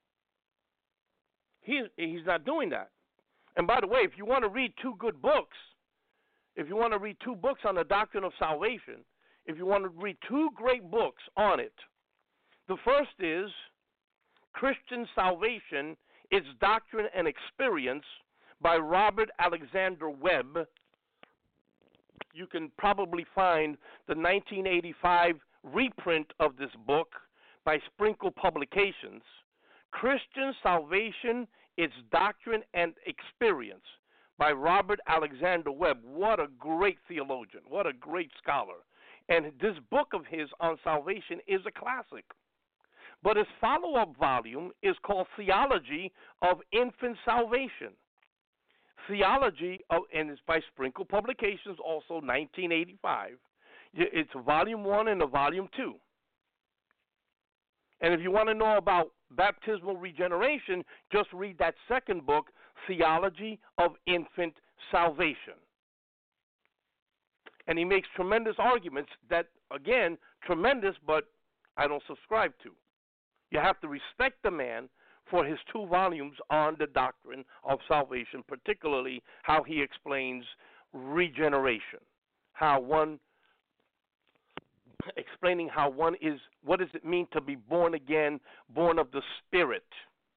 He, he's not doing that. And by the way, if you want to read two good books, if you want to read two books on the doctrine of salvation, if you want to read two great books on it, the first is Christian Salvation, Its Doctrine and Experience by Robert Alexander Webb. You can probably find the nineteen eighty-five reprint of this book by Sprinkle Publications, Christian Salvation, Its Doctrine and Experience by Robert Alexander Webb. What a great theologian. What a great scholar. And this book of his on salvation is a classic. But his follow-up volume is called Theology of Infant Salvation. Theology, of, and it's by Sprinkle Publications, also nineteen eighty-five. It's a volume one and a volume two. And if you want to know about baptismal regeneration, just read that second book, Theology of Infant Salvation. And he makes tremendous arguments that, again, tremendous, but I don't subscribe to. You have to respect the man for his two volumes on the doctrine of salvation, particularly how he explains regeneration, how one explaining how one is, what does it mean to be born again, born of the Spirit.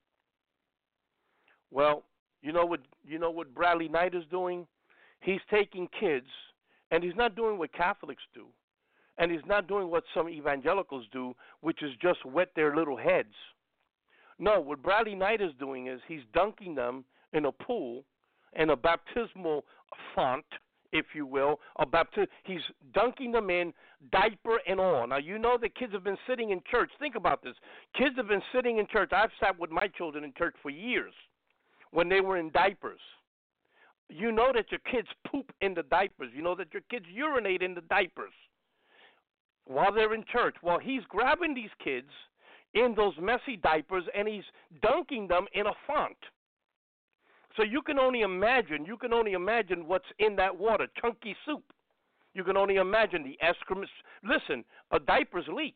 Well, you know what you know what Bradley Knight is doing? He's taking kids, and he's not doing what Catholics do, and he's not doing what some evangelicals do, which is just wet their little heads. No, what Bradley Knight is doing is he's dunking them in a pool, in a baptismal font, if you will. A bapti- he's dunking them in, diaper and all. Now, you know that kids have been sitting in church. Think about this. Kids have been sitting in church. I've sat with my children in church for years when they were in diapers. You know that your kids poop in the diapers. You know that your kids urinate in the diapers while they're in church. Well, he's grabbing these kids in those messy diapers, and he's dunking them in a font. So you can only imagine, you can only imagine what's in that water, chunky soup. You can only imagine the excrement. Listen, uh, diapers leak.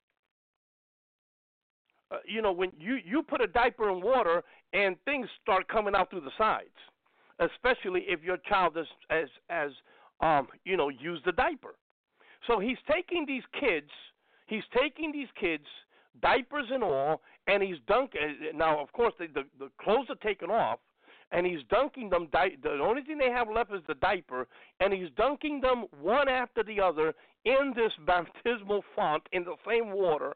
Uh, you know, when you, you put a diaper in water and things start coming out through the sides, especially if your child has, as, as um, you know, used the diaper. So he's taking these kids, he's taking these kids, diapers and all, and he's dunking. Now, of course, the, the, the clothes are taken off, and he's dunking them. Di- the only thing they have left is the diaper, and he's dunking them one after the other in this baptismal font in the same water.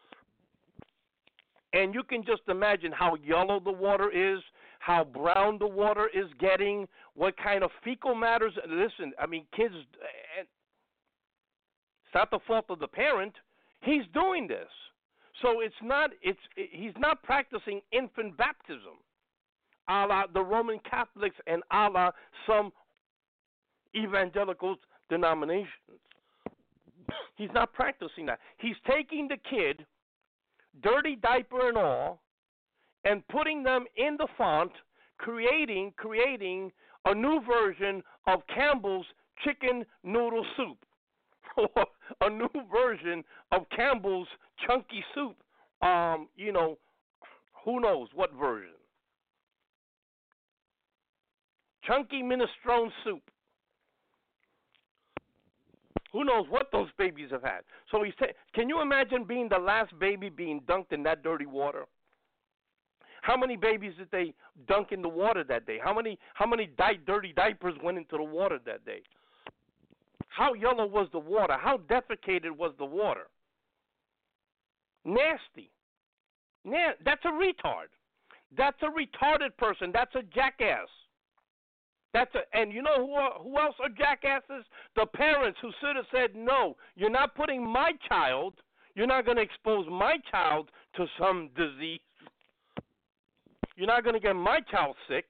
And you can just imagine how yellow the water is, how brown the water is getting, what kind of fecal matters. Listen, I mean, kids, it's not the fault of the parent. He's doing this. So it's not, it's, he's not practicing infant baptism, a la the Roman Catholics and a la some evangelical denominations. He's not practicing that. He's taking the kid, dirty diaper and all, and putting them in the font, creating creating a new version of Campbell's chicken noodle soup, or a new version of Campbell's chunky soup. Um, you know, who knows what version? Chunky minestrone soup. Who knows what those babies have had? So he's ta- can you imagine being the last baby being dunked in that dirty water? How many babies did they dunk in the water that day? How many how many di- dirty diapers went into the water that day? How yellow was the water? How defecated was the water? Nasty. Na- that's a retard. That's a retarded person. That's a jackass. That's a, and you know who are, who else are jackasses? The parents who should have said, no, you're not putting my child, you're not going to expose my child to some disease. You're not going to get my child sick.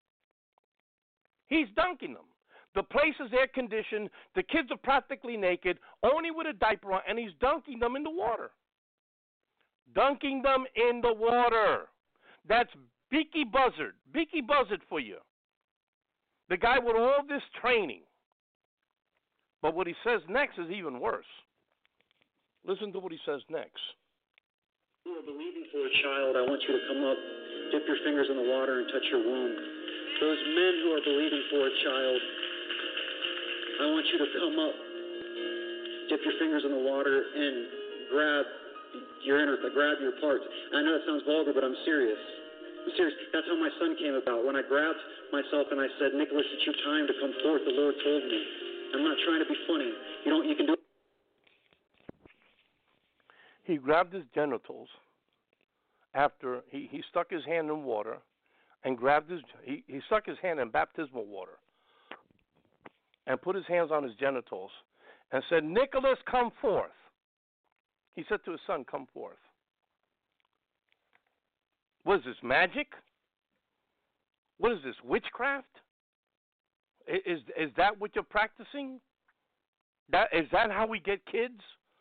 He's dunking them. The place is air conditioned. The kids are practically naked, only with a diaper on, and he's dunking them in the water. Dunking them in the water. That's Beaky Buzzard. Beaky Buzzard for you. The guy with all this training. But what he says next is even worse. Listen to what he says next. Who are believing for a child, I want you to come up, dip your fingers in the water and touch your womb. Those men who are believing for a child, I want you to come up, dip your fingers in the water and grab your inner, grab your parts. I know it sounds vulgar, but I'm serious. I'm serious. That's how my son came about. When I grabbed myself and I said, Nicholas, it's your time to come forth, the Lord told me. I'm not trying to be funny. You don't. You can do it. He grabbed his genitals after he, he stuck his hand in water and grabbed his, he, he stuck his hand in baptismal water and put his hands on his genitals and said, Nicholas, come forth. He said to his son, come forth. What is this, magic? What is this, witchcraft? Is is that what you're practicing? That is that how we get kids?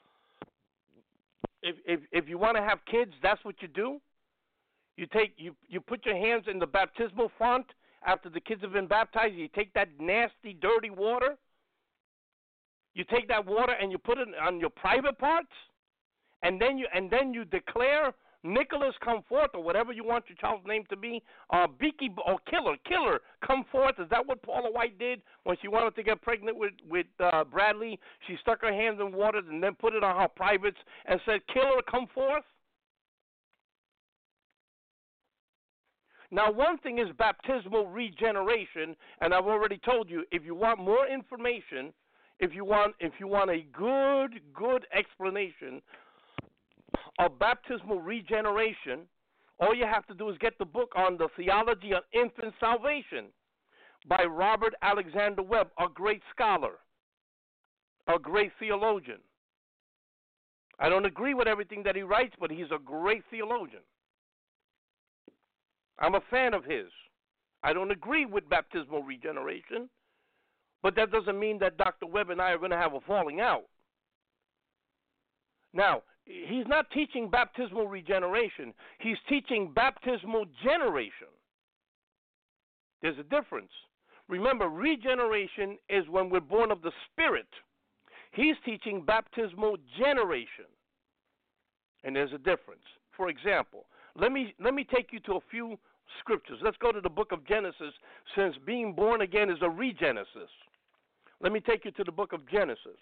If if if you want to have kids, that's what you do? You take you, you put your hands in the baptismal font after the kids have been baptized, you take that nasty, dirty water, you take that water and you put it on your private parts, and then you and then you declare Nicholas, come forth, or whatever you want your child's name to be, uh, Beaky, or Killer, Killer, come forth. Is that what Paula White did when she wanted to get pregnant with, with uh, Bradley? She stuck her hands in water and then put it on her privates and said, Killer, come forth? Now, one thing is baptismal regeneration, and I've already told you, if you want more information, if you want if you want a good, good explanation of baptismal regeneration, all you have to do is get the book on the Theology of Infant Salvation by Robert Alexander Webb, a great scholar, a great theologian. I don't agree with everything that he writes, but he's a great theologian. I'm a fan of his. I don't agree with baptismal regeneration, but that doesn't mean that Doctor Webb and I are going to have a falling out. Now, he's not teaching baptismal regeneration. He's teaching baptismal generation. There's a difference. Remember, regeneration is when we're born of the Spirit. He's teaching baptismal generation. And there's a difference. For example, let me let me take you to a few scriptures. Let's go to the book of Genesis, since being born again is a regenesis. Let me take you to the book of Genesis.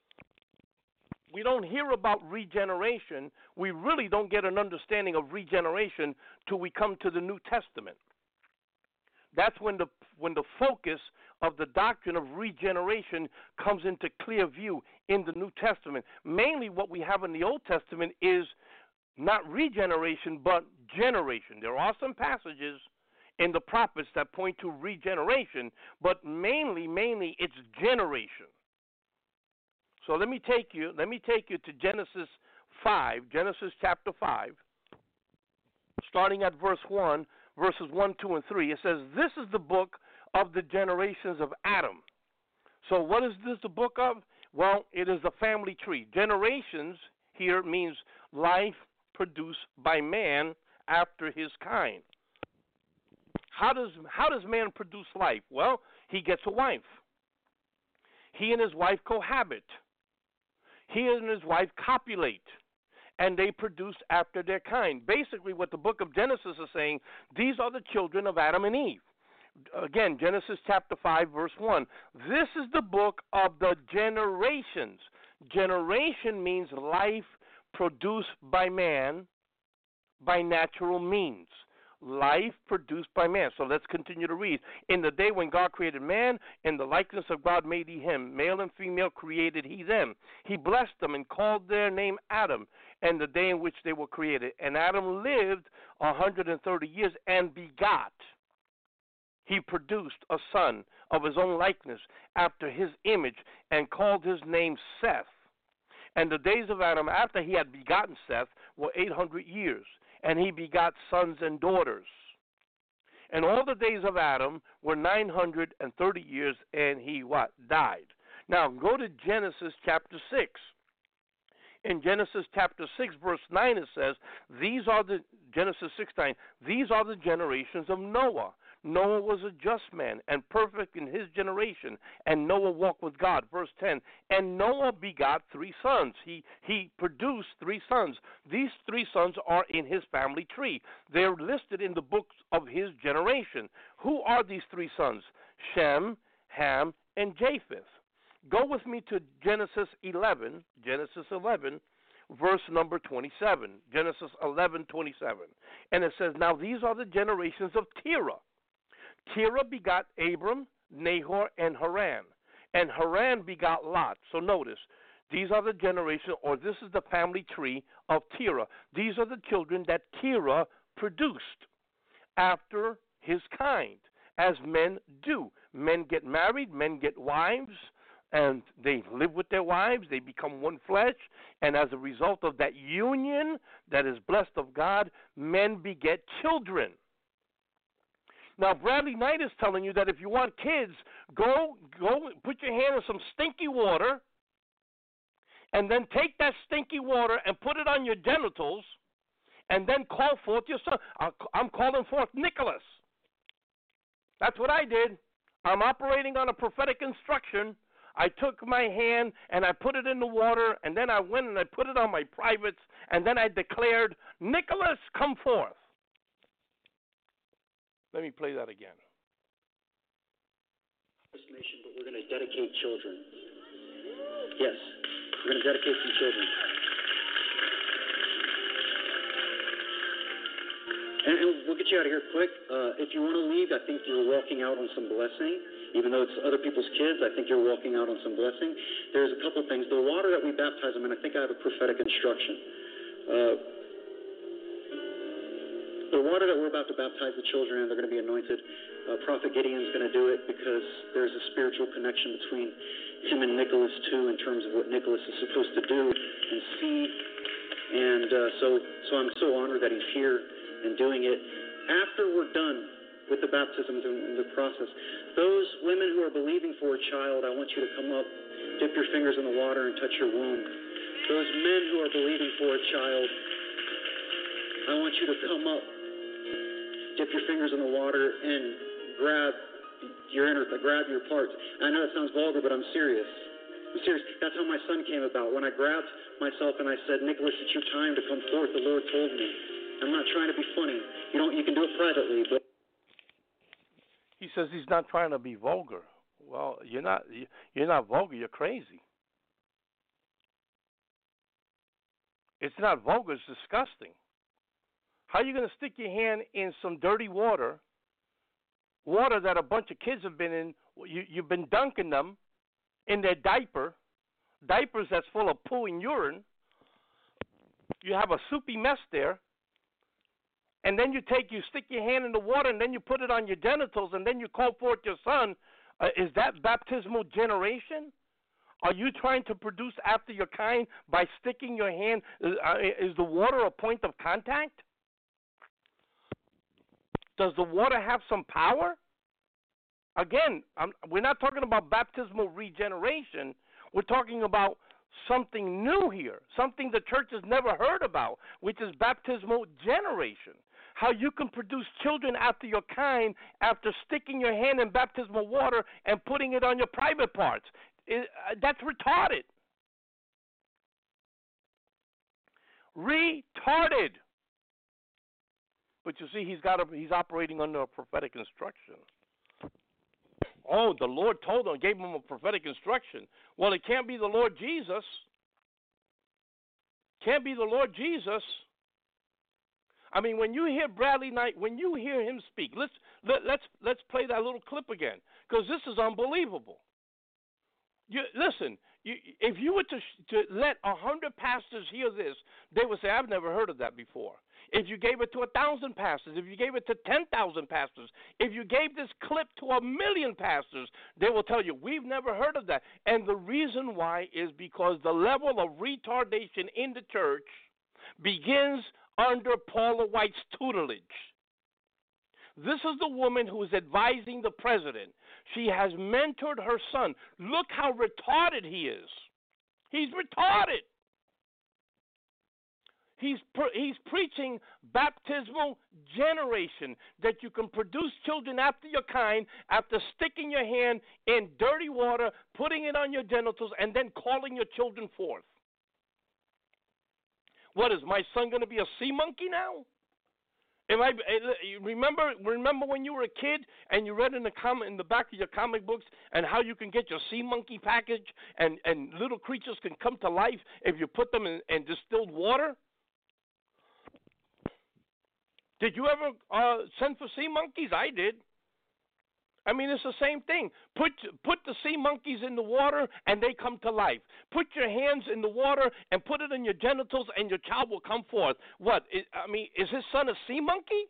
We don't hear about regeneration. We really don't get an understanding of regeneration till we come to the New Testament. That's when the when the focus of the doctrine of regeneration comes into clear view in the New Testament. Mainly what we have in the Old Testament is not regeneration, but generation. There are some passages in the prophets that point to regeneration, but mainly, mainly it's generation. So let me take you, let me take you to Genesis five, Genesis chapter five, starting at verse one, verses one, two, and three. It says, "This is the book of the generations of Adam." So what is this the book of? Well, it is a family tree. Generations here means life produced by man after his kind. How does how does man produce life? Well, he gets a wife. He and his wife cohabit. He and his wife copulate, and they produce after their kind. Basically, what the book of Genesis is saying, these are the children of Adam and Eve. Again, Genesis chapter five, verse one. This is the book of the generations. Generation means life produced by man by natural means. Life produced by man. So let's continue to read. "In the day when God created man, in the likeness of God made he him. Male and female created he them. He blessed them and called their name Adam, and the day in which they were created. And Adam lived a hundred and thirty years and begot." He produced a son of his own likeness after his image and called his name Seth. And the days of Adam after he had begotten Seth were eight hundred years. And he begot sons and daughters. And all the days of Adam were nine hundred thirty years, and he what? Died. Now go to Genesis chapter six. In Genesis chapter six, verse nine, it says, "These are the," Genesis six nine, "these are the generations of Noah. Noah was a just man and perfect in his generation, and Noah walked with God." Verse ten, "And Noah begot three sons." He he produced three sons. These three sons are in his family tree. They're listed in the books of his generation. Who are these three sons? Shem, Ham, and Japheth. Go with me to Genesis eleven, Genesis eleven, verse number twenty-seven. Genesis eleven, twenty-seven. And it says, "Now these are the generations of Terah. Terah begot Abram, Nahor, and Haran. And Haran begot Lot." So notice, these are the generations, or this is the family tree of Terah. These are the children that Terah produced after his kind, as men do. Men get married, men get wives, and they live with their wives. They become one flesh. And as a result of that union that is blessed of God, men beget children. Now, Bradley Knight is telling you that if you want kids, go go put your hand in some stinky water, and then take that stinky water and put it on your genitals, and then call forth your son. I'm calling forth Nicholas. That's what I did. I'm operating on a prophetic instruction. I took my hand and I put it in the water, and then I went and I put it on my privates, and then I declared, "Nicholas, come forth." Let me play that again. This nation, but we're going to dedicate children. Yes, we're going to dedicate some children. And, and we'll get you out of here quick. Uh, if you want to leave, I think you're walking out on some blessing. Even though it's other people's kids, I think you're walking out on some blessing. There's a couple things. The water that we baptize them in, I think I have a prophetic instruction. Uh, the water that we're about to baptize the children in, they're going to be anointed. Uh, Prophet Gideon's going to do it because there's a spiritual connection between him and Nicholas, too, in terms of what Nicholas is supposed to do and see. And uh, so, so I'm so honored that he's here and doing it. After we're done with the baptisms and the process, those women who are believing for a child, I want you to come up, dip your fingers in the water and touch your womb. Those men who are believing for a child, I want you to come up, dip your fingers in the water and grab your inner, grab your parts. I know that sounds vulgar, but I'm serious. I'm serious. That's how my son came about. When I grabbed myself and I said, Nicholas, it's your time to come forth, the Lord told me. I'm not trying to be funny. You don't, you can do it privately, but he says he's not trying to be vulgar. Well, you're not. You're not vulgar. You're crazy. It's not vulgar. It's disgusting. How are you going to stick your hand in some dirty water, water that a bunch of kids have been in? You, you've been dunking them in their diaper, diapers that's full of poo and urine. You have a soupy mess there. And then you take, you stick your hand in the water, and then you put it on your genitals, and then you call forth your son. Uh, is that baptismal generation? Are you trying to produce after your kind by sticking your hand? Uh, is the water a point of contact? Does the water have some power? Again, I'm, we're not talking about baptismal regeneration. We're talking about something new here, something the church has never heard about, which is baptismal generation. How you can produce children after your kind after sticking your hand in baptismal water and putting it on your private parts. It, uh, that's retarded. Retarded. But you see, he's got a, he's operating under a prophetic instruction. Oh, the Lord told him, gave him a prophetic instruction. Well, it can't be the Lord Jesus. Can't be the Lord Jesus. I mean, when you hear Bradley Knight, when you hear him speak, let's let, let's let's play that little clip again, because this is unbelievable. You listen. You, if you were to to let a hundred pastors hear this, they would say, "I've never heard of that before." If you gave it to a thousand pastors, if you gave it to ten thousand pastors, if you gave this clip to a million pastors, they will tell you, "We've never heard of that." And the reason why is because the level of retardation in the church begins under Paula White's tutelage. This is the woman who is advising the president. She has mentored her son. Look how retarded he is. He's retarded. He's pre- he's preaching baptismal generation, that you can produce children after your kind, after sticking your hand in dirty water, putting it on your genitals, and then calling your children forth. What, is my son going to be a sea monkey now? Am I, remember, remember when you were a kid and you read in the com- in the back of your comic books and how you can get your sea monkey package and, and little creatures can come to life if you put them in, in distilled water? Did you ever uh, send for sea monkeys? I did. I mean, it's the same thing. Put put the sea monkeys in the water, and they come to life. Put your hands in the water and put it in your genitals, and your child will come forth. What? I mean, is his son a sea monkey?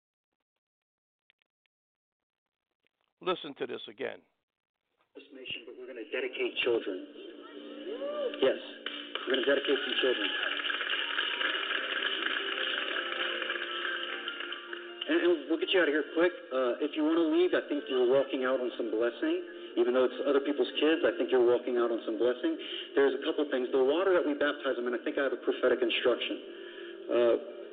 Listen to this again. This nation, but we're going to dedicate children. Yes, we're going to dedicate some children. And, and we'll get you out of here quick. Uh, if you want to leave, I think you're walking out on some blessing. Even though it's other people's kids, I think you're walking out on some blessing. There's a couple things. The water that we baptize them in, I think I have a prophetic instruction. Uh,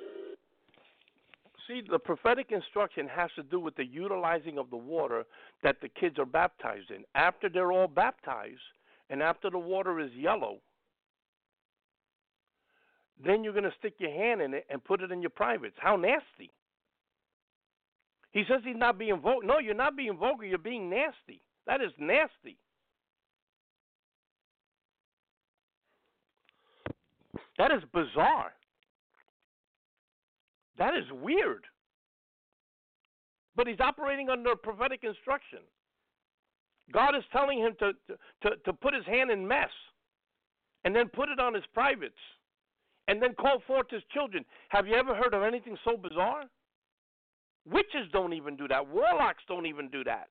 See, the prophetic instruction has to do with the utilizing of the water that the kids are baptized in. After they're all baptized, and after the water is yellow, then you're going to stick your hand in it and put it in your privates. How nasty. He says he's not being vulgar. No, you're not being vulgar. You're being nasty. That is nasty. That is bizarre. That is weird. but he's operating under prophetic instruction. God is telling him to, to, to put his hand in mess and then put it on his privates and then call forth his children. Have you ever heard of anything so bizarre? Witches don't even do that. Warlocks don't even do that.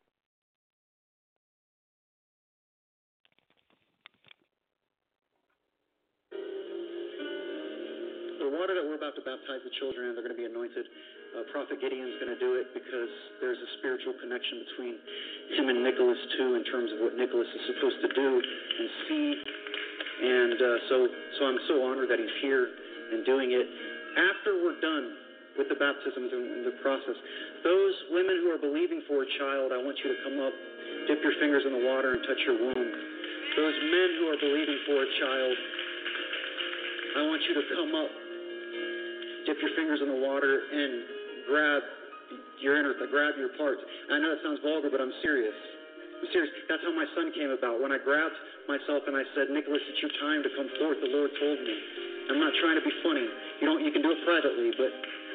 The water that we're about to baptize the children in, they're going to be anointed. Uh, Prophet Gideon's going to do it because there's a spiritual connection between him and Nicholas, too, in terms of what Nicholas is supposed to do and see. And uh, so, so I'm so honored that he's here and doing it. After we're done with the baptisms and, and the process, those women who are believing for a child, I want you to come up, dip your fingers in the water and touch your womb. Those men who are believing for a child, I want you to come up, dip your fingers in the water and grab your inner, grab your parts. I know that sounds vulgar, but I'm serious. I'm serious. That's how my son came about. When I grabbed myself and I said, Nicholas, it's your time to come forth. The Lord told me. I'm not trying to be funny. You don't. You can do it privately, but.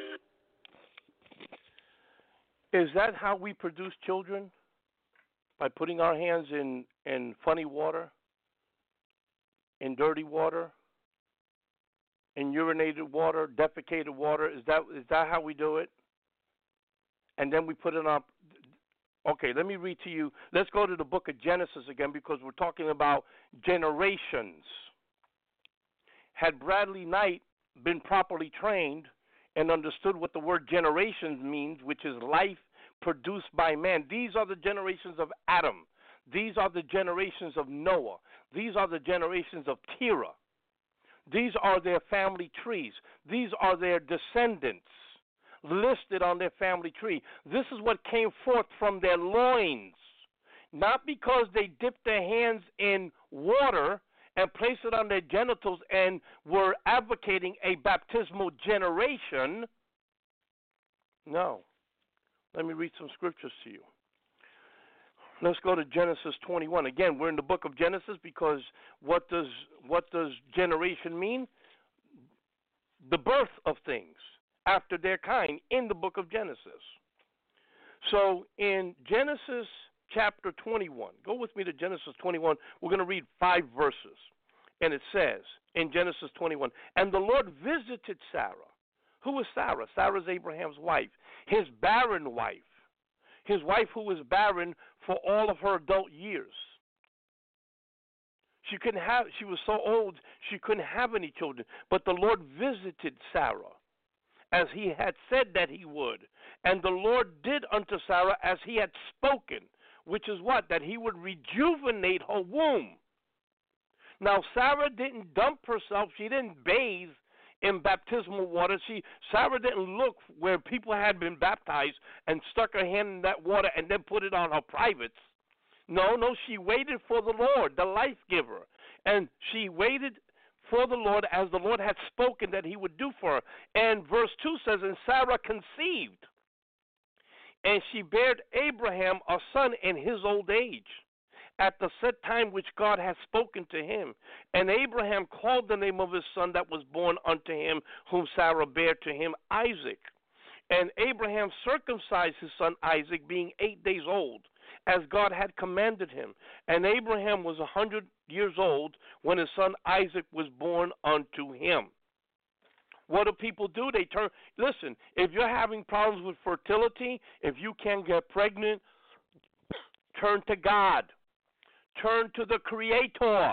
Is that how we produce children? By putting our hands in, in funny water, in dirty water, in urinated water, defecated water? Is that is that how we do it? And then we put it up. Okay, let me read to you. Let's go to the book of Genesis again because we're talking about generations. Had Bradley Knight been properly trained and understood what the word generations means, which is life produced by man, these are the generations of Adam. These are the generations of Noah. These are the generations of Terah. These are their family trees. These are their descendants listed on their family tree. This is what came forth from their loins, not because they dipped their hands in water and placed it on their genitals and were advocating a baptismal generation. No. Let me read some scriptures to you. Let's go to Genesis twenty-one. Again, we're in the book of Genesis because what does what does generation mean? The birth of things after their kind in the book of Genesis. So in Genesis chapter twenty-one, go with me to Genesis twenty-one. We're going to read five verses. And it says in Genesis twenty-one, and the Lord visited Sarah. Who was Sarah? Sarah's Abraham's wife, his barren wife. His wife who was barren for all of her adult years. She couldn't have, she was so old she couldn't have any children. But the Lord visited Sarah as he had said that he would. And the Lord did unto Sarah as he had spoken, which is what? That he would rejuvenate her womb. Now Sarah didn't dump herself, she didn't bathe in baptismal water. She, Sarah didn't look where people had been baptized and stuck her hand in that water and then put it on her privates. No, no, she waited for the Lord, the life giver. And she waited for the Lord as the Lord had spoken that he would do for her. And verse two says, and Sarah conceived, and she bare Abraham a son in his old age, at the set time which God had spoken to him. And Abraham called the name of his son that was born unto him, whom Sarah bare to him, Isaac. And Abraham circumcised his son Isaac, being eight days old, as God had commanded him. And Abraham was a hundred years old when his son Isaac was born unto him. What do people do? They turn. Listen, if you're having problems with fertility, if you can't get pregnant, turn to God. Turn to the Creator.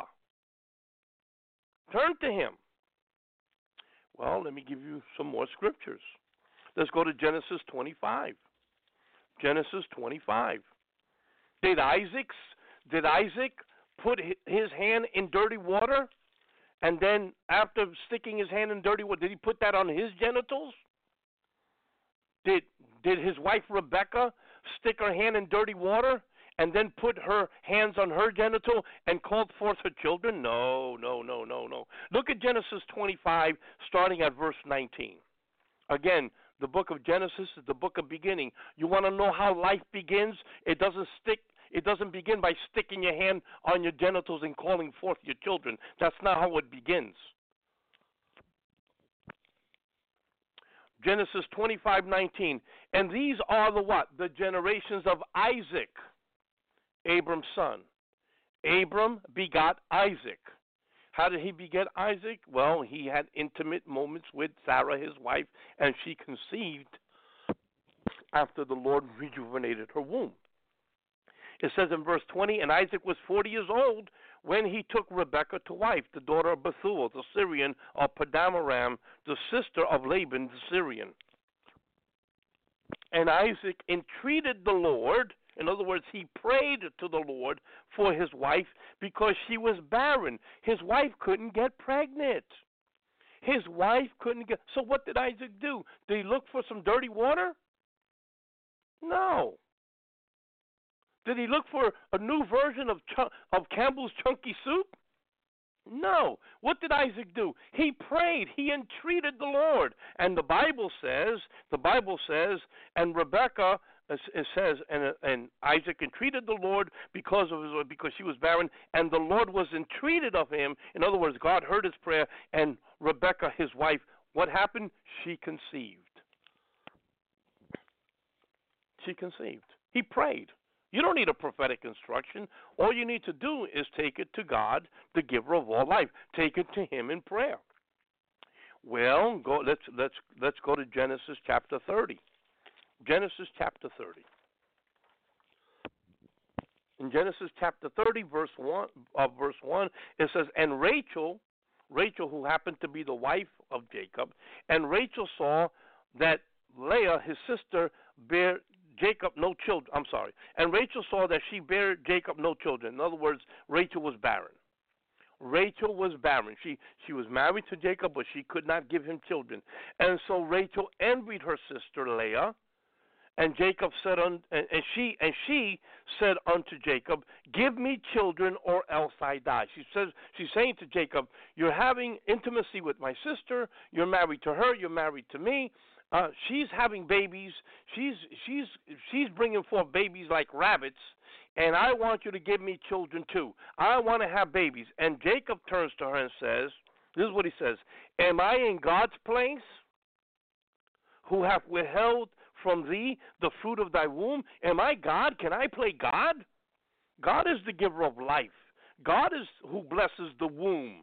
Turn to him. Well, let me give you some more scriptures. Let's go to Genesis twenty-five. Genesis twenty-five. Did Isaac's, did Isaac put his hand in dirty water? And then after sticking his hand in dirty water, did he put that on his genitals? Did, did his wife Rebecca stick her hand in dirty water and then put her hands on her genital and called forth her children? No, no, no, no, no. Look at Genesis twenty-five, starting at verse nineteen. Again, the book of Genesis is the book of beginning. You want to know how life begins? It doesn't stick. It doesn't begin by sticking your hand on your genitals and calling forth your children. That's not how it begins. Genesis twenty-five nineteen. And these are the what? The generations of Isaac, Abram's son. Abram begot Isaac. How did he beget Isaac? Well, he had intimate moments with Sarah, his wife, and she conceived after the Lord rejuvenated her womb. It says in verse twenty, and Isaac was forty years old when he took Rebekah to wife, the daughter of Bethuel, the Syrian of Padanaram, the sister of Laban, the Syrian. And Isaac entreated the Lord. In other words, he prayed to the Lord for his wife because she was barren. His wife couldn't get pregnant. His wife couldn't get. So what did Isaac do? Did he look for some dirty water? No. Did he look for a new version of Ch- of Campbell's Chunky Soup? No. What did Isaac do? He prayed. He entreated the Lord. And the Bible says, the Bible says, and Rebekah, it says, and, and Isaac entreated the Lord because of his, because she was barren, and the Lord was entreated of him. In other words, God heard his prayer, and Rebekah, his wife, what happened? She conceived. She conceived. He prayed. You don't need a prophetic instruction. All you need to do is take it to God, the giver of all life. Take it to him in prayer. Well, go, let's let's let's go to Genesis chapter thirty. Genesis chapter thirty. In Genesis chapter thirty, verse one, uh, verse one, it says, and Rachel, Rachel, who happened to be the wife of Jacob, and Rachel saw that Leah, his sister, bare Jacob no children. I'm sorry. And Rachel saw that she bare Jacob no children. In other words, Rachel was barren. Rachel was barren. She she was married to Jacob, but she could not give him children. And so Rachel envied her sister Leah. And Jacob said, un, and, and she and she said unto Jacob, give me children, or else I die. She says she's saying to Jacob, you're having intimacy with my sister. You're married to her. You're married to me. Uh, she's having babies. She's she's she's bringing forth babies like rabbits, and I want you to give me children too. I want to have babies. And Jacob turns to her and says, this is what he says, am I in God's place, who have withheld from thee the fruit of thy womb? Am I God? Can I play God? God is the giver of life. God is who blesses the womb.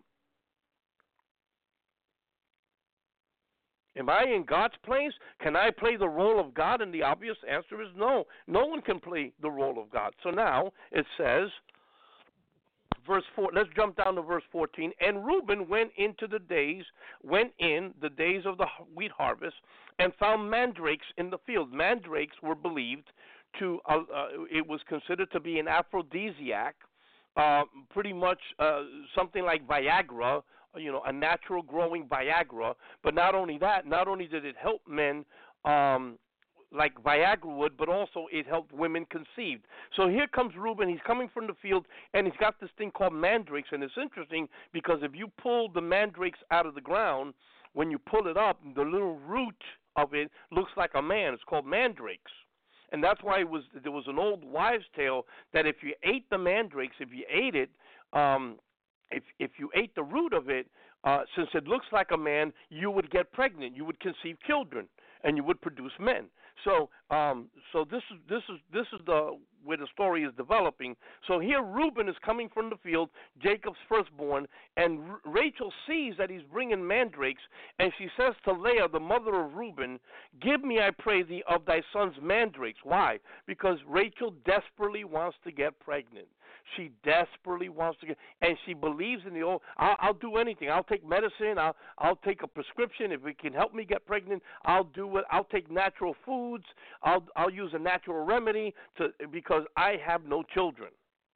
Am I in God's place? Can I play the role of God? And the obvious answer is no. No one can play the role of God. So now it says, verse four. Let's jump down to verse fourteen. And Reuben went into the days, went in the days of the wheat harvest, and found mandrakes in the field. Mandrakes were believed to. Uh, uh, it was considered to be an aphrodisiac, uh, pretty much uh, something like Viagra. You know, a natural growing Viagra. But not only that, not only did it help men um, like Viagra would, but also it helped women conceive. So here comes Reuben. He's coming from the field, and he's got this thing called mandrakes. And it's interesting because if you pull the mandrakes out of the ground, when you pull it up, the little root of it looks like a man. It's called mandrakes. And that's why it was there was an old wives' tale that if you ate the mandrakes, if you ate it, um, If if you ate the root of it, uh, since it looks like a man, you would get pregnant. You would conceive children, and you would produce men. So, um, so this is this is this is the where the story is developing. So here, Reuben is coming from the field, Jacob's firstborn, and R- Rachel sees that he's bringing mandrakes, and she says to Leah, the mother of Reuben, "Give me, I pray thee, of thy son's mandrakes." Why? Because Rachel desperately wants to get pregnant. She desperately wants to get, and she believes in the old. I'll, I'll do anything. I'll take medicine. I'll I'll take a prescription if it can help me get pregnant. I'll do it. I'll take natural foods. I'll I'll use a natural remedy to because I have no children.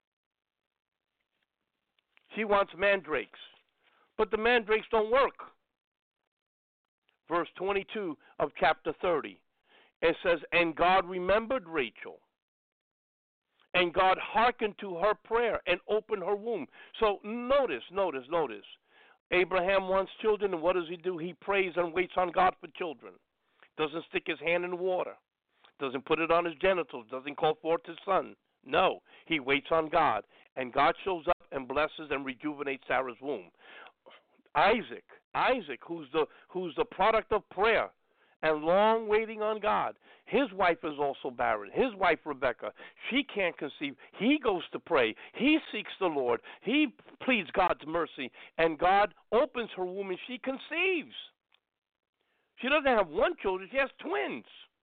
She wants mandrakes, but the mandrakes don't work. Verse twenty-two of chapter thirty, it says, "And God remembered Rachel." And God hearkened to her prayer and opened her womb. So notice, notice, notice. Abraham wants children, and what does he do? He prays and waits on God for children. Doesn't stick his hand in water. Doesn't put it on his genitals. Doesn't call forth his son. No, he waits on God. And God shows up and blesses and rejuvenates Sarah's womb. Isaac, Isaac, who's the who's the product of prayer. and long waiting on God. His wife is also barren. His wife, Rebecca, she can't conceive. He goes to pray. He seeks the Lord. He pleads God's mercy, and God opens her womb, and she conceives. She doesn't have one child. She has twins.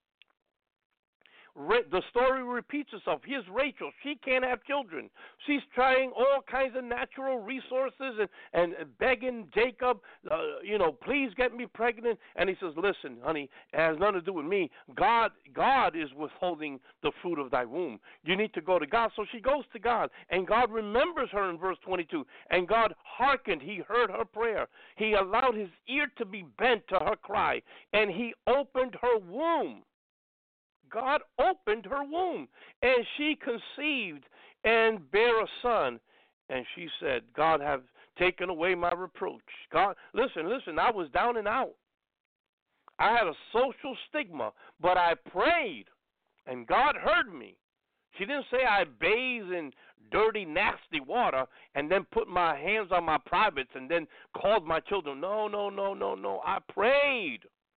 The story repeats itself. Here's Rachel. She can't have children. She's trying all kinds of natural resources and, and begging Jacob, uh, you know, please get me pregnant. And he says, listen, honey, it has nothing to do with me. God, God is withholding the fruit of thy womb. You need to go to God. So she goes to God, and God remembers her in verse twenty-two. And God hearkened. He heard her prayer. He allowed his ear to be bent to her cry, and he opened her womb. God opened her womb, and she conceived and bare a son. And she said, God have taken away my reproach. God, listen, listen, I was down and out. I had a social stigma, but I prayed, and God heard me. She didn't say I bathed in dirty, nasty water and then put my hands on my privates and then called my children. No, no, no, no, no. I prayed.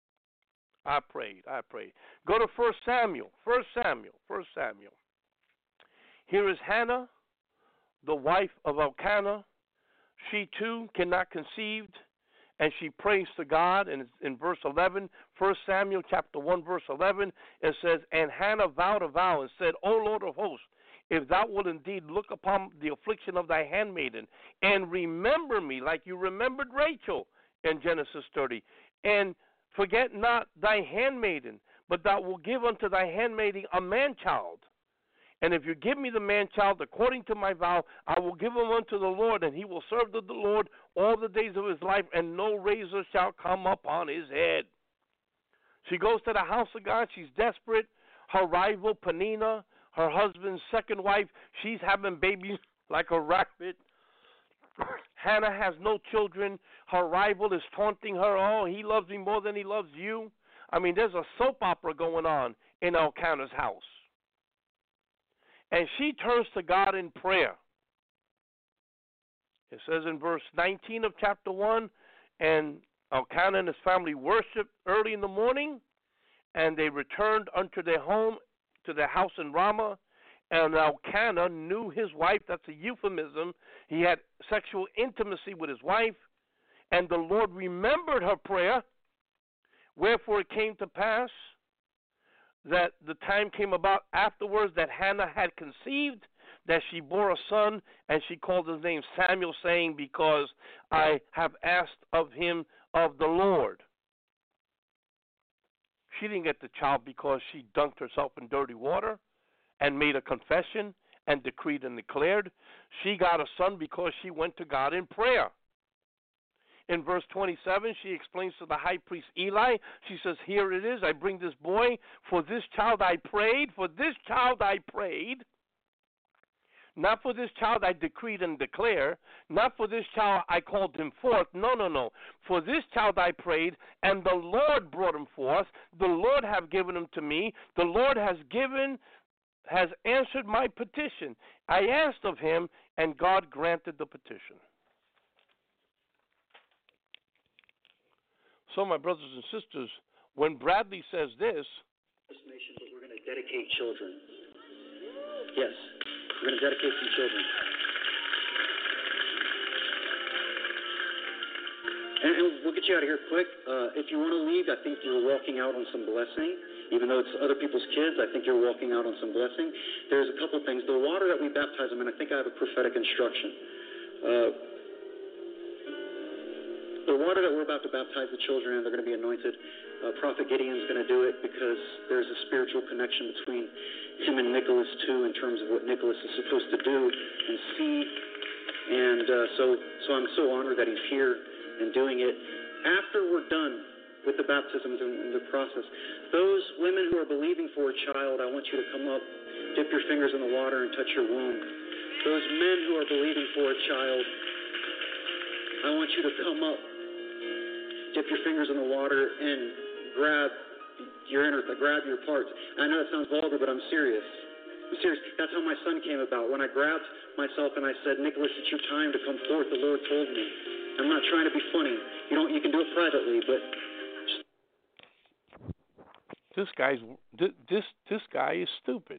I prayed. I prayed. Go to First Samuel. First Samuel. First Samuel. Here is Hannah, the wife of Elkanah. She too cannot conceive, and she prays to God. And in verse eleven, First Samuel chapter one, verse eleven, it says, and Hannah vowed a vow and said, O Lord of hosts, if thou wilt indeed look upon the affliction of thy handmaiden, and remember me like you remembered Rachel in Genesis thirty, and forget not thy handmaiden, but thou wilt give unto thy handmaiden a man-child. And if you give me the man-child according to my vow, I will give him unto the Lord, and he will serve the Lord all the days of his life, and no razor shall come upon his head. She goes to the house of God. She's desperate. Her rival, Peninnah, her husband's second wife, she's having babies like a rabbit. Hannah has no children. Her rival is taunting her. Oh, he loves me more than he loves you. I mean, there's a soap opera going on in Elkanah's house. And she turns to God in prayer. It says in verse nineteen of chapter one, and Elkanah and his family worshiped early in the morning, and they returned unto their home, to their house in Ramah. And Elkanah knew his wife. That's a euphemism. He had sexual intimacy with his wife. And the Lord remembered her prayer. Wherefore it came to pass that the time came about afterwards that Hannah had conceived, that she bore a son, and she called his name Samuel, saying, because I have asked of him of the Lord. She didn't get the child because she dunked herself in dirty water and made a confession and decreed and declared. She got a son because she went to God in prayer. In verse twenty-seven, she explains to the high priest Eli, she says, here it is, I bring this boy. For this child I prayed, for this child I prayed. Not for this child I decreed and declare. Not for this child I called him forth. No, no, no. For this child I prayed, and the Lord brought him forth. The Lord have given him to me. The Lord has given, has answered my petition. I asked of him, and God granted the petition. So, my brothers and sisters, when Bradley says this, this nation, but we're going to dedicate children. Yes, we're going to dedicate some children. And, and we'll get you out of here quick. Uh, if you want to leave, I think you're walking out on some blessing. Even though it's other people's kids, I think you're walking out on some blessing. There's a couple things. The water that we baptize them in, I think I have a prophetic instruction. Uh, The water that we're about to baptize the children in, they're going to be anointed. Uh, Prophet Gideon's going to do it because there's a spiritual connection between him and Nicholas, too, in terms of what Nicholas is supposed to do and see. And uh, so, so I'm so honored that he's here and doing it. After we're done with the baptisms and, and the process, those women who are believing for a child, I want you to come up, dip your fingers in the water and touch your womb. Those men who are believing for a child, I want you to come up, dip your fingers in the water, and grab your inner, grab your parts. I know that sounds vulgar, but I'm serious. I'm serious. That's how my son came about. When I grabbed myself and I said, Nicholas, it's your time to come forth, the Lord told me. I'm not trying to be funny. You don't. You can do it privately, but this guy's this this guy is stupid,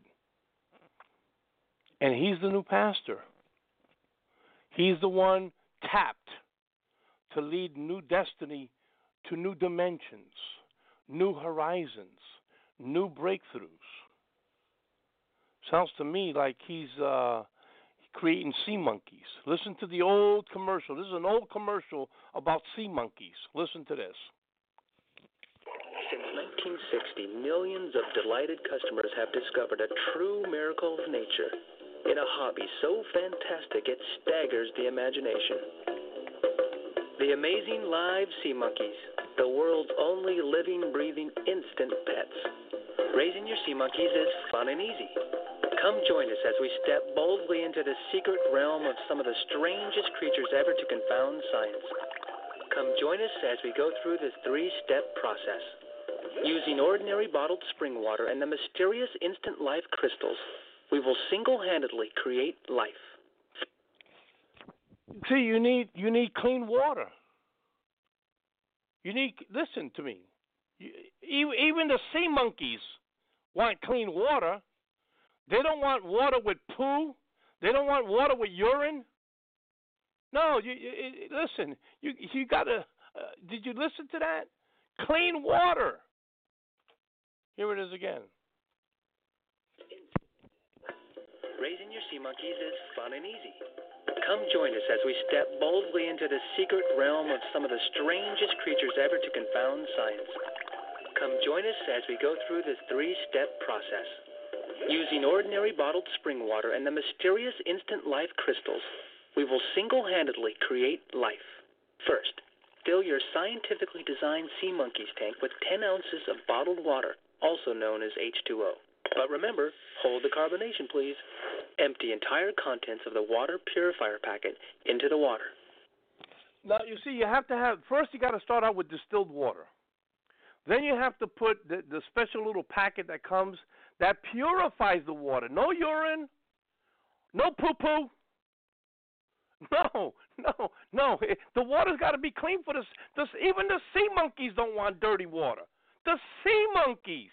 and he's the new pastor. He's the one tapped to lead new destiny to new dimensions, new horizons, new breakthroughs. Sounds to me like he's uh, creating sea monkeys. Listen to the old commercial. This is an old commercial about sea monkeys. Listen to this. Since nineteen sixty, millions of delighted customers have discovered a true miracle of nature in a hobby so fantastic it staggers the imagination. The amazing live sea monkeys, the world's only living, breathing, instant pets. Raising your sea monkeys is fun and easy. Come join us as we step boldly into the secret realm of some of the strangest creatures ever to confound science. Come join us as we go through this three-step process. Using ordinary bottled spring water and the mysterious instant life crystals, we will single-handedly create life. See, you need you need clean water. You need listen to me. You, even the sea monkeys want clean water. They don't want water with poo. They don't want water with urine. No, you, you listen. You you gotta. Uh, did you listen to that? Clean water. Here it is again. Raising your sea monkeys is fun and easy. Come join us as we step boldly into the secret realm of some of the strangest creatures ever to confound science. Come join us as we go through this three-step process. Using ordinary bottled spring water and the mysterious instant life crystals, we will single-handedly create life. First, fill your scientifically designed sea monkeys tank with ten ounces of bottled water, also known as H two O. But remember, hold the carbonation, please. Empty entire contents of the water purifier packet into the water. Now, you see, you have to have, first you got to start out with distilled water. Then you have to put the, the special little packet that comes that purifies the water. No urine, no poo-poo. No, no, no. The water's got to be clean for this. this. Even the sea monkeys don't want dirty water. The sea monkeys.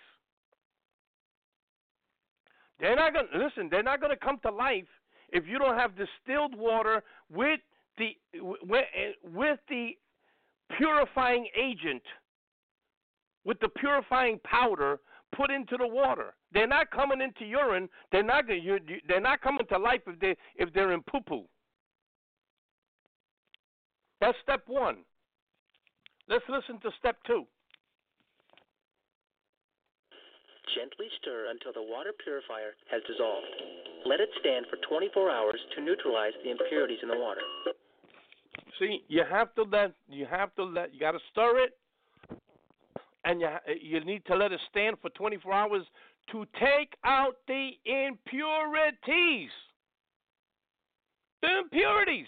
They're not going to, listen, they're not going to come to life if you don't have distilled water with the with, with the purifying agent, with the purifying powder put into the water. They're not coming into urine. They're not you, they're not coming to life if they if they're in poo-poo. That's step one. Let's listen to step two. Gently stir until the water purifier has dissolved. Let it stand for twenty-four hours to neutralize the impurities in the water. See, you have to let you have to let you got to stir it, and you you need to let it stand for twenty-four hours to take out the impurities. The impurities.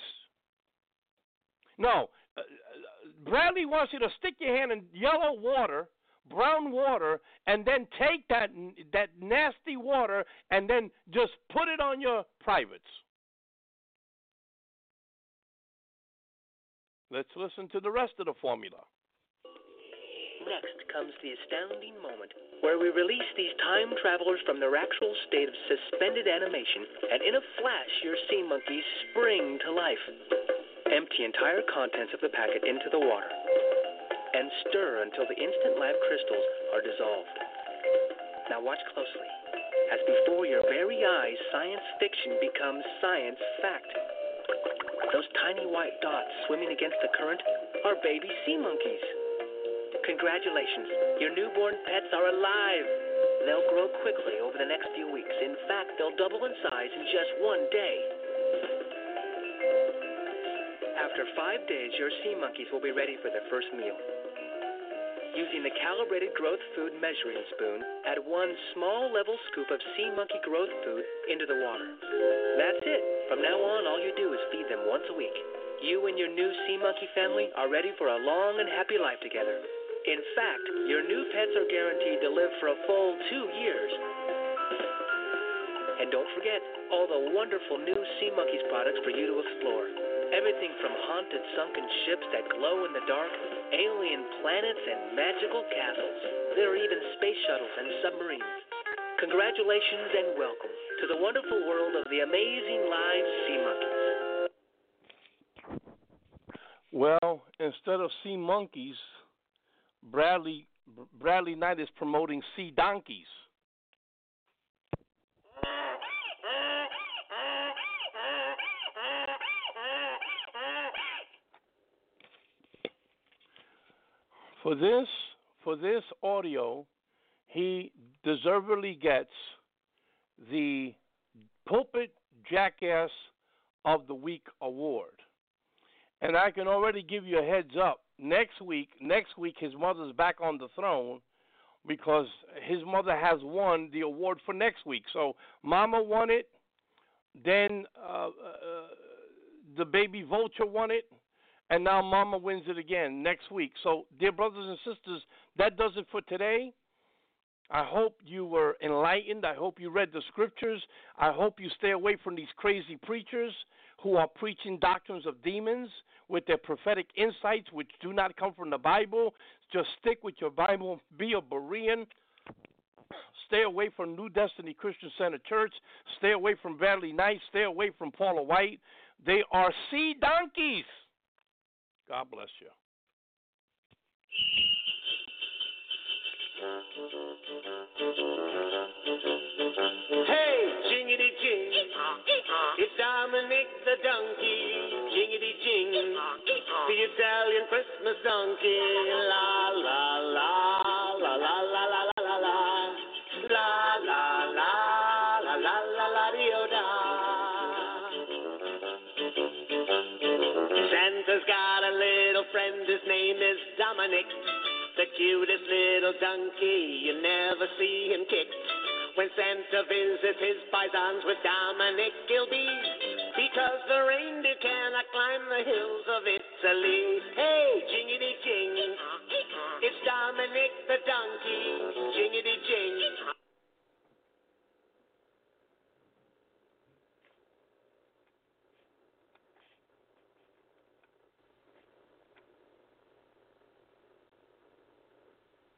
No, uh, Bradley wants you to stick your hand in yellow water, brown water, and then take that that nasty water and then just put it on your privates. Let's listen to the rest of the formula. Next comes the astounding moment where we release these time travelers from their actual state of suspended animation, and in a flash your sea monkeys spring to life. Empty entire contents of the packet into the water and stir until the instant live crystals are dissolved. Now watch closely, as before your very eyes, science fiction becomes science fact. Those tiny white dots swimming against the current are baby sea monkeys. Congratulations, your newborn pets are alive. They'll grow quickly over the next few weeks. In fact, they'll double in size in just one day. After five days, your sea monkeys will be ready for their first meal. Using the calibrated growth food measuring spoon, add one small level scoop of sea monkey growth food into the water. That's it. From now on, all you do is feed them once a week. You and your new sea monkey family are ready for a long and happy life together. In fact, your new pets are guaranteed to live for a full two years. And don't forget all the wonderful new Sea Monkeys products for you to explore. Everything everything from haunted sunken ships that glow in the dark, alien planets, and magical castles. There are even space shuttles and submarines. Congratulations and welcome to the wonderful world of the amazing live sea monkeys. Well, instead of sea monkeys, Bradley Bradley Knight is promoting sea donkeys. For this, for this audio, he deservedly gets the Pulpit Jackass of the Week award. And I can already give you a heads up. Next week, next week, his mother's back on the throne because his mother has won the award for next week. So Mama won it, then uh, uh, the baby vulture won it, and now Mama wins it again next week. So, dear brothers and sisters, that does it for today. I hope you were enlightened. I hope you read the scriptures. I hope you stay away from these crazy preachers who are preaching doctrines of demons with their prophetic insights which do not come from the Bible. Just stick with your Bible. Be a Berean. Stay away from New Destiny Christian Center Church. Stay away from Bradley Knight. Stay away from Paula White. They are sea donkeys. God bless you. Hey, jingity jing, it's Dominic the donkey, jingity jing, the Italian Christmas donkey, la la la la la la la la la la la la la la la la la dioda. Santa's got a little friend, his name is Dominic. The cutest little donkey, you never see him kicked. When Santa visits his paisans with Dominic, he'll be, because the reindeer cannot climb the hills of Italy. Hey, jingity jing,